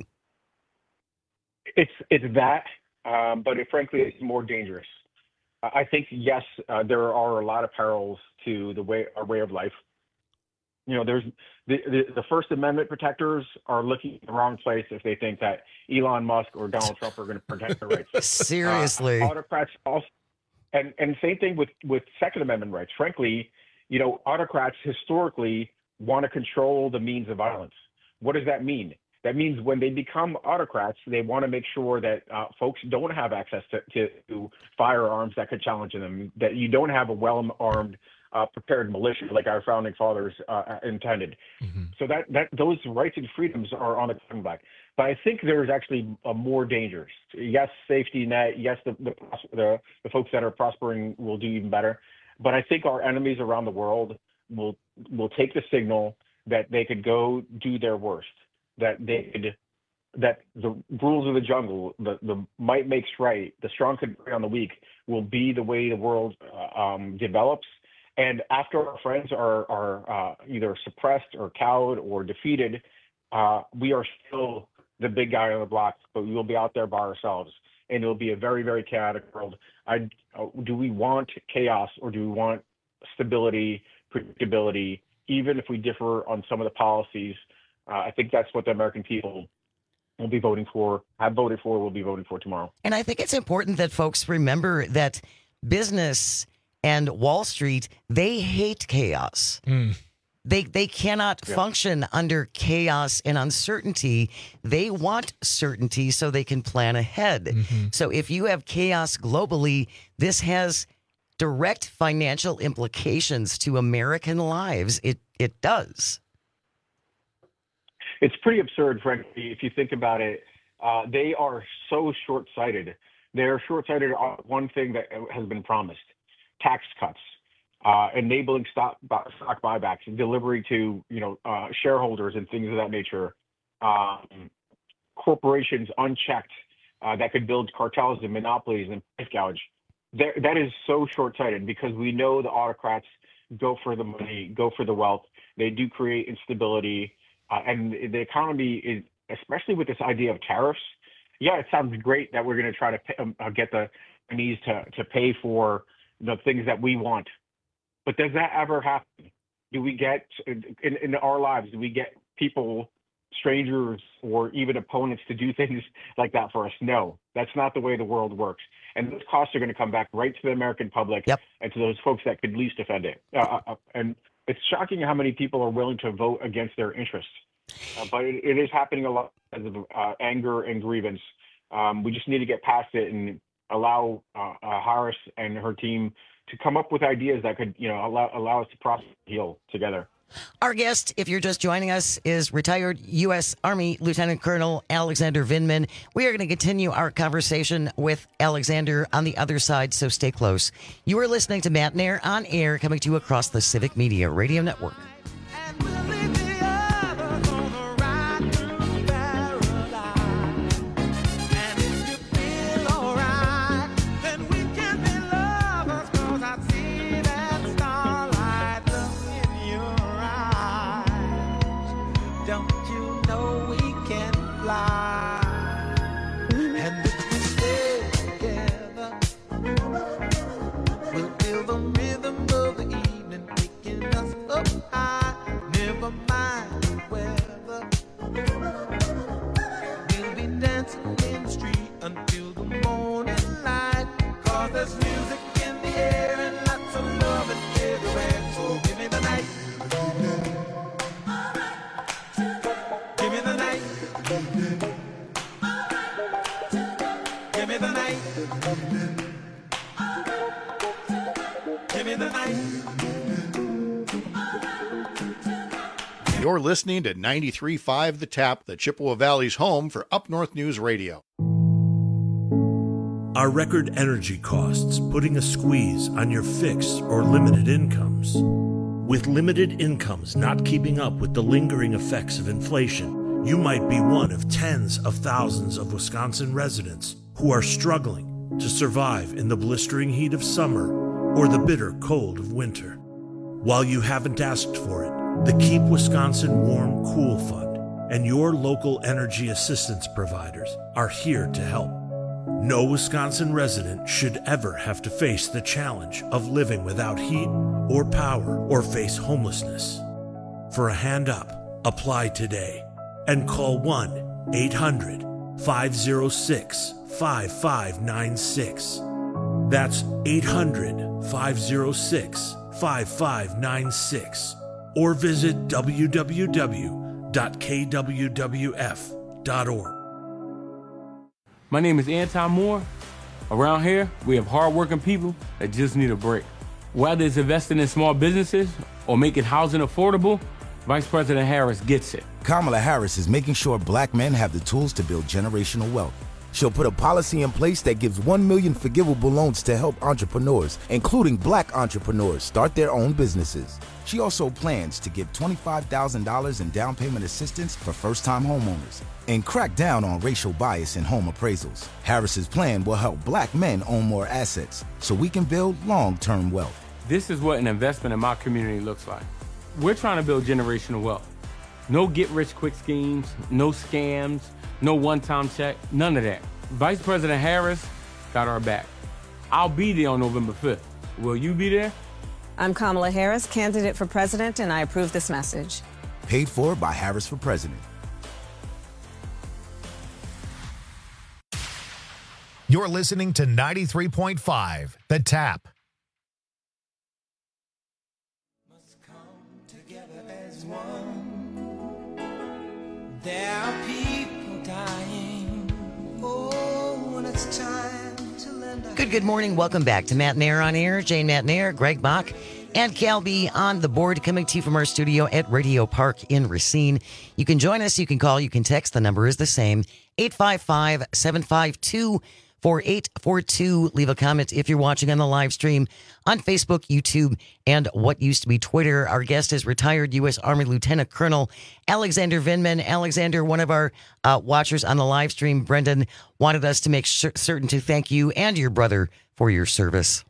It's it's that, um, but it, frankly, it's more dangerous. I think yes, uh, there are a lot of perils to the way our way of life. You know, there's the, the, the First Amendment protectors are looking in the wrong place if they think that Elon Musk or Donald Trump are going to protect their rights. Seriously. Uh, autocrats also, and, and same thing with, with Second Amendment rights. Frankly, you know, autocrats historically want to control the means of violence. What does that mean? That means when they become autocrats, they want to make sure that uh, folks don't have access to, to, to firearms that could challenge them, that you don't have a well-armed Uh, prepared militia like our founding fathers uh, intended. Mm-hmm. So that, that those rights and freedoms are on the cutting block. But I think there's actually uh, more dangers. Yes, safety net. Yes, the, the the the folks that are prospering will do even better. But I think our enemies around the world will will take the signal that they could go do their worst. That they could that the rules of the jungle, the the might makes right. The strong could prey on the weak will be the way the world uh, um, develops. And after our friends are, are uh, either suppressed or cowed or defeated, uh, we are still the big guy on the block, but we will be out there by ourselves. And it will be a very, very chaotic world. I, uh, do we want chaos or do we want stability, predictability, even if we differ on some of the policies? Uh, I think that's what the American people will be voting for, have voted for, will be voting for tomorrow. And I think it's important that folks remember that business and Wall Street, they hate chaos. Mm. They they cannot yeah. function under chaos and uncertainty. They want certainty so they can plan ahead. Mm-hmm. So if you have chaos globally, this has direct financial implications to American lives. It it does. It's pretty absurd, frankly, if you think about it. Uh, they are so short-sighted. They're short-sighted on one thing that has been promised. Tax cuts, uh, enabling stock, stock buybacks, and delivery to you know uh, shareholders and things of that nature. Um, corporations unchecked uh, that could build cartels and monopolies and price gouge. That, that is so short-sighted because we know the autocrats go for the money, go for the wealth. They do create instability, uh, and the economy is, especially with this idea of tariffs. Yeah, it sounds great that we're going to try to pay, um, get the Chinese to to pay for the things that we want. But does that ever happen? Do we get, in, in our lives, do we get people, strangers, or even opponents to do things like that for us? No, that's not the way the world works. And those costs are going to come back right to the American public yep. and to those folks that could least defend it. Uh, uh, and it's shocking how many people are willing to vote against their interests. Uh, but it, it is happening a lot because of uh, anger and grievance. Um, we just need to get past it and allow uh, uh, Harris and her team to come up with ideas that could, you know, allow allow us to prosper and heal together. Our guest, if you're just joining us, is retired U S Army Lieutenant Colonel Alexander Vindman. We are going to continue our conversation with Alexander on the other side, so stay close. You are listening to Matt Nair on air, coming to you across the Civic Media Radio Network. You're listening to ninety-three point five The Tap, the Chippewa Valley's home for Up North News Radio. Are record energy costs putting a squeeze on your fixed or limited incomes? With limited incomes not keeping up with the lingering effects of inflation, you might be one of tens of thousands of Wisconsin residents who are struggling to survive in the blistering heat of summer or the bitter cold of winter. While you haven't asked for it, the Keep Wisconsin Warm Cool Fund and your local energy assistance providers are here to help. No Wisconsin resident should ever have to face the challenge of living without heat or power or face homelessness. For a hand up, apply today and call one eight hundred five oh six five five nine six. That's eight hundred five oh six five five nine six or visit w w w dot k w w f dot org. My name is Anton Moore. Around here, we have hardworking people that just need a break. Whether it's investing in small businesses or making housing affordable, Vice President Harris gets it. Kamala Harris is making sure black men have the tools to build generational wealth. She'll put a policy in place that gives one million forgivable loans to help entrepreneurs, including black entrepreneurs, start their own businesses. She also plans to give twenty-five thousand dollars in down payment assistance for first-time homeowners and crack down on racial bias in home appraisals. Harris's plan will help black men own more assets so we can build long-term wealth. This is what an investment in my community looks like. We're trying to build generational wealth. No get-rich-quick schemes, no scams, no one-time check, none of that. Vice President Harris got our back. I'll be there on November fifth. Will you be there? I'm Kamala Harris, candidate for president, and I approve this message. Paid for by Harris for President. You're listening to ninety-three point five, The Tap. There are people dying. Oh, when it's time to lend a Good, good morning. Welcome back to Matt Nair on Air. Jane Matt Nair, Greg Bach, and Cal B on the board, coming to you from our studio at Radio Park in Racine. You can join us. You can call. You can text. The number is the same, eight five five, seven five two, four eight four two. Leave a comment if you're watching on the live stream on Facebook, YouTube, and what used to be Twitter. Our guest is retired U S Army Lieutenant Colonel Alexander Vindman. Alexander, one of our uh, watchers on the live stream, Brendan, wanted us to make cer- certain to thank you and your brother for your service.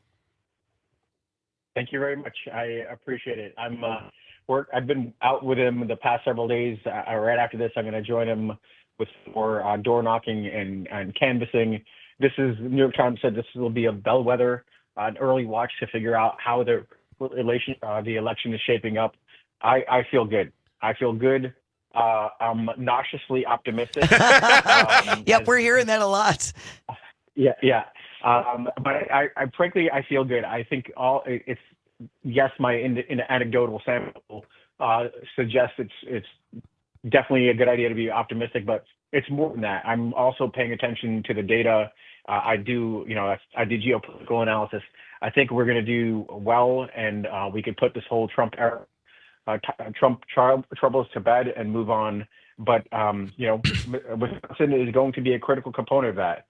Thank you very much. I appreciate it. I'm uh, work. I've been out with him the past several days. Uh, right after this, I'm going to join him with more uh, door knocking and, and canvassing. This is, New York Times said this will be a bellwether, uh, an early watch to figure out how the relation, uh, the election is shaping up. I, I feel good. I feel good. Uh, I'm nauseously optimistic. um, yep, as, we're hearing that a lot. Yeah, yeah. Um, but I, I, frankly, I feel good. I think all it's yes, my in, in anecdotal sample uh, suggests it's it's definitely a good idea to be optimistic, but it's more than that. I'm also paying attention to the data. Uh, I do, you know, I, I do geopolitical analysis. I think we're going to do well, and uh, we could put this whole Trump era, uh, t- Trump tri- troubles to bed and move on. But um, you know, Wisconsin is going to be a critical component of that.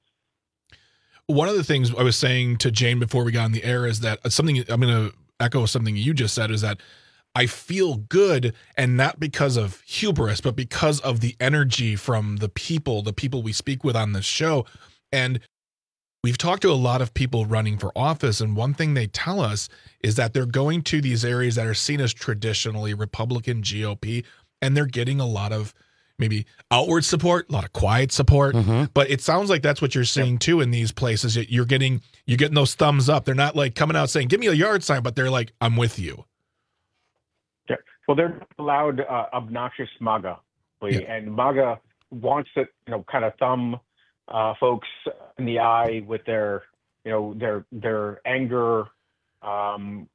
One of the things I was saying to Jane before we got on the air is that something I'm going to echo something you just said, is that I feel good, and not because of hubris, but because of the energy from the people, the people we speak with on this show. And we've talked to a lot of people running for office, and one thing they tell us is that they're going to these areas that are seen as traditionally Republican G O P, and they're getting a lot of maybe outward support, a lot of quiet support. Mm-hmm. But it sounds like that's what you're seeing too in these places. You're getting you're getting those thumbs up. They're not like coming out saying, "Give me a yard sign," but they're like, "I'm with you." Yeah. Well, they're allowed uh, obnoxious MAGA, yeah. And MAGA wants to, you know, kind of thumb uh, folks in the eye with their, you know, their their anger. Um,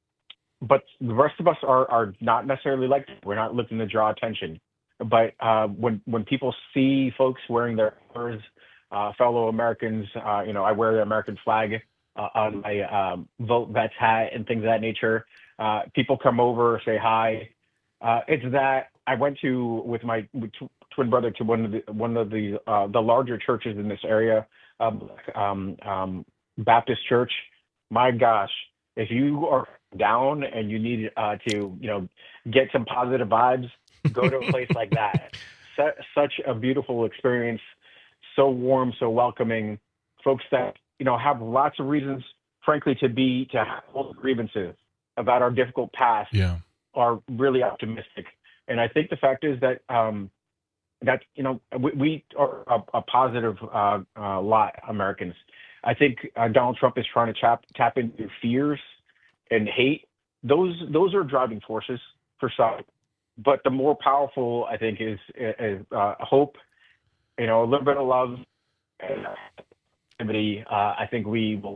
but the rest of us are are not necessarily like that. We're not looking to draw attention. But uh, when when people see folks wearing their colors, uh, fellow Americans, uh, you know, I wear the American flag uh, on my um, Vote Vets hat and things of that nature. Uh, people come over, say hi. Uh, it's that I went to with my with twin brother to one of the one of the uh, the larger churches in this area, um, um, um, Baptist Church. My gosh, if you are down and you need uh, to, you know, get some positive vibes, go to a place like that. Su- such a beautiful experience, so warm, so welcoming. Folks that, you know, have lots of reasons, frankly, to be to hold grievances about our difficult past. Yeah. Are really optimistic, and I think the fact is that um, that you know we, we are a, a positive uh, uh, lot Americans. I think uh, Donald Trump is trying to tap tap into fears and hate. Those those are driving forces for some, but the more powerful I think is, is uh, hope. You know, a little bit of love and activity. Uh, I think we will,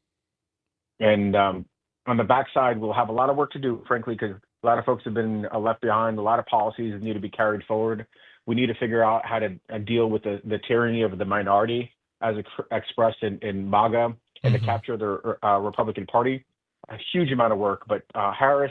and um, on the backside, we'll have a lot of work to do, frankly, because a lot of folks have been uh, left behind. A lot of policies need to be carried forward. We need to figure out how to uh, deal with the, the tyranny of the minority as ex- expressed in, in MAGA and mm-hmm. to capture the uh, Republican Party. A huge amount of work, but uh, Harris,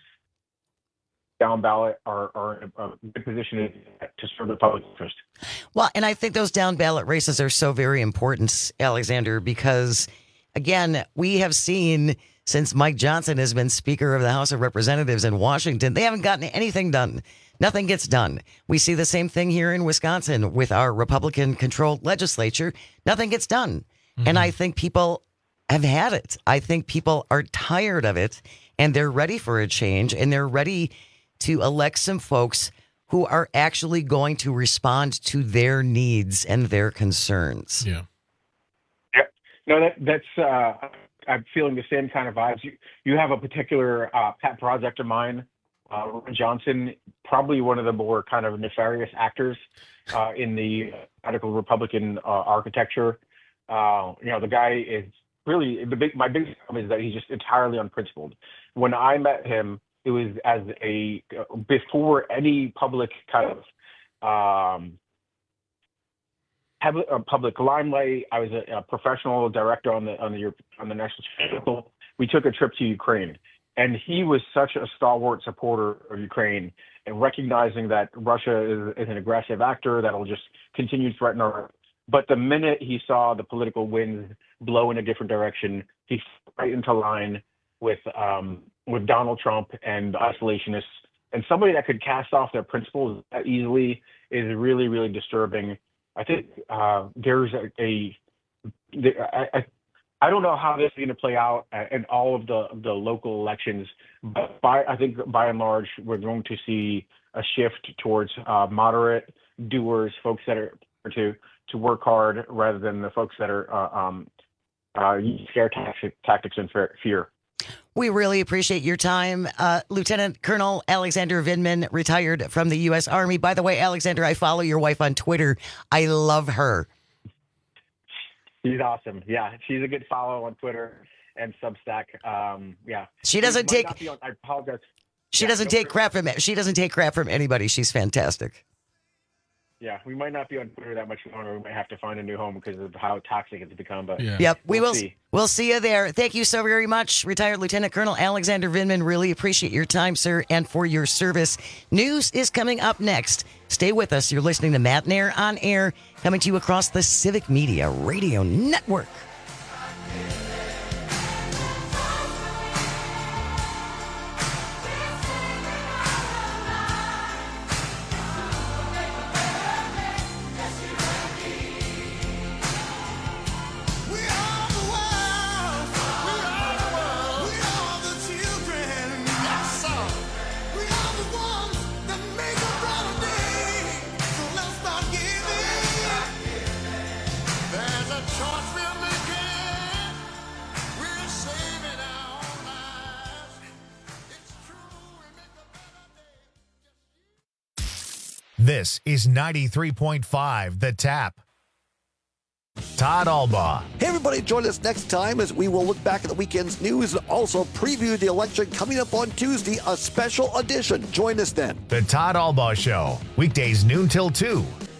down ballot, are, are in a good position to serve the public interest. Well, and I think those down ballot races are so very important, Alexander, because, again, we have seen since Mike Johnson has been Speaker of the House of Representatives in Washington, they haven't gotten anything done. Nothing gets done. We see the same thing here in Wisconsin with our Republican-controlled legislature. Nothing gets done. Mm-hmm. And I think people have had it. I think people are tired of it, and they're ready for a change, and they're ready to elect some folks who are actually going to respond to their needs and their concerns. Yeah. Yeah. No, that, that's, uh, I'm feeling the same kind of vibes. You, you have a particular uh, pet project of mine, uh, Ron Johnson, probably one of the more kind of nefarious actors uh, in the radical Republican uh, architecture. Uh, you know, the guy is really, the big, my biggest problem is that he's just entirely unprincipled. When I met him, it was as a, before any public kind of, um, a public limelight. I was a, a professional director on the on the on the national channel. We took a trip to Ukraine, and he was such a stalwart supporter of Ukraine, and recognizing that Russia is, is an aggressive actor that'll just continue to threaten our. But the minute he saw the political winds blow in a different direction, he fell right into line with um, with Donald Trump and the isolationists, and somebody that could cast off their principles that easily is really really disturbing. I think uh, there's a, a I, I, I don't know how this is going to play out in all of the the local elections, but by I think by and large we're going to see a shift towards uh, moderate doers, folks that are to to work hard rather than the folks that are uh, um, uh, scare tactics, tactics and fear. We really appreciate your time. Uh, Lieutenant Colonel Alexander Vindman, retired from the U S Army. By the way, Alexander, I follow your wife on Twitter. I love her. She's awesome. Yeah, she's a good follow on Twitter and Substack. Um, yeah. She doesn't she take on, I apologize. She yeah, doesn't take crap from she doesn't take crap from anybody. She's fantastic. Yeah, we might not be on Twitter that much longer. We might have to find a new home because of how toxic it's become. But yeah. Yep, we we'll will. See. We'll see you there. Thank you so very much, retired Lieutenant Colonel Alexander Vindman. Really appreciate your time, sir, and for your service. News is coming up next. Stay with us. You're listening to Matt Nair on Air, coming to you across the Civic Media Radio Network. This is ninety-three point five The Tap. Todd Albaugh. Hey, everybody, join us next time as we will look back at the weekend's news and also preview the election coming up on Tuesday, a special edition. Join us then. The Todd Albaugh Show, weekdays noon till two.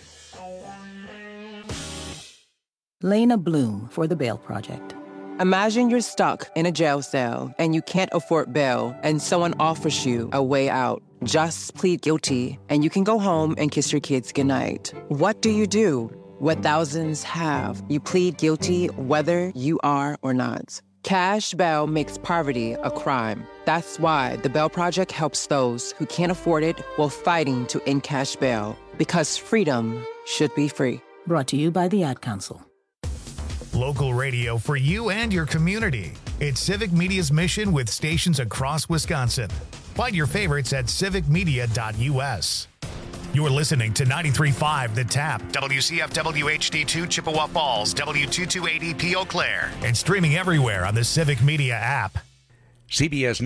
Lena Bloom for the Bail Project. Imagine you're stuck in a jail cell and you can't afford bail and someone offers you a way out. Just plead guilty, and you can go home and kiss your kids goodnight. What do you do? What thousands have. You plead guilty whether you are or not. Cash bail makes poverty a crime. That's why the Bail Project helps those who can't afford it while fighting to end cash bail. Because freedom should be free. Brought to you by the Ad Council. Local radio for you and your community. It's Civic Media's mission with stations across Wisconsin. Find your favorites at civic media dot u s. You're listening to ninety-three point five The Tap, W C F W H D two Chippewa Falls, W two twenty-eight E P Eau Claire, and streaming everywhere on the Civic Media app. C B S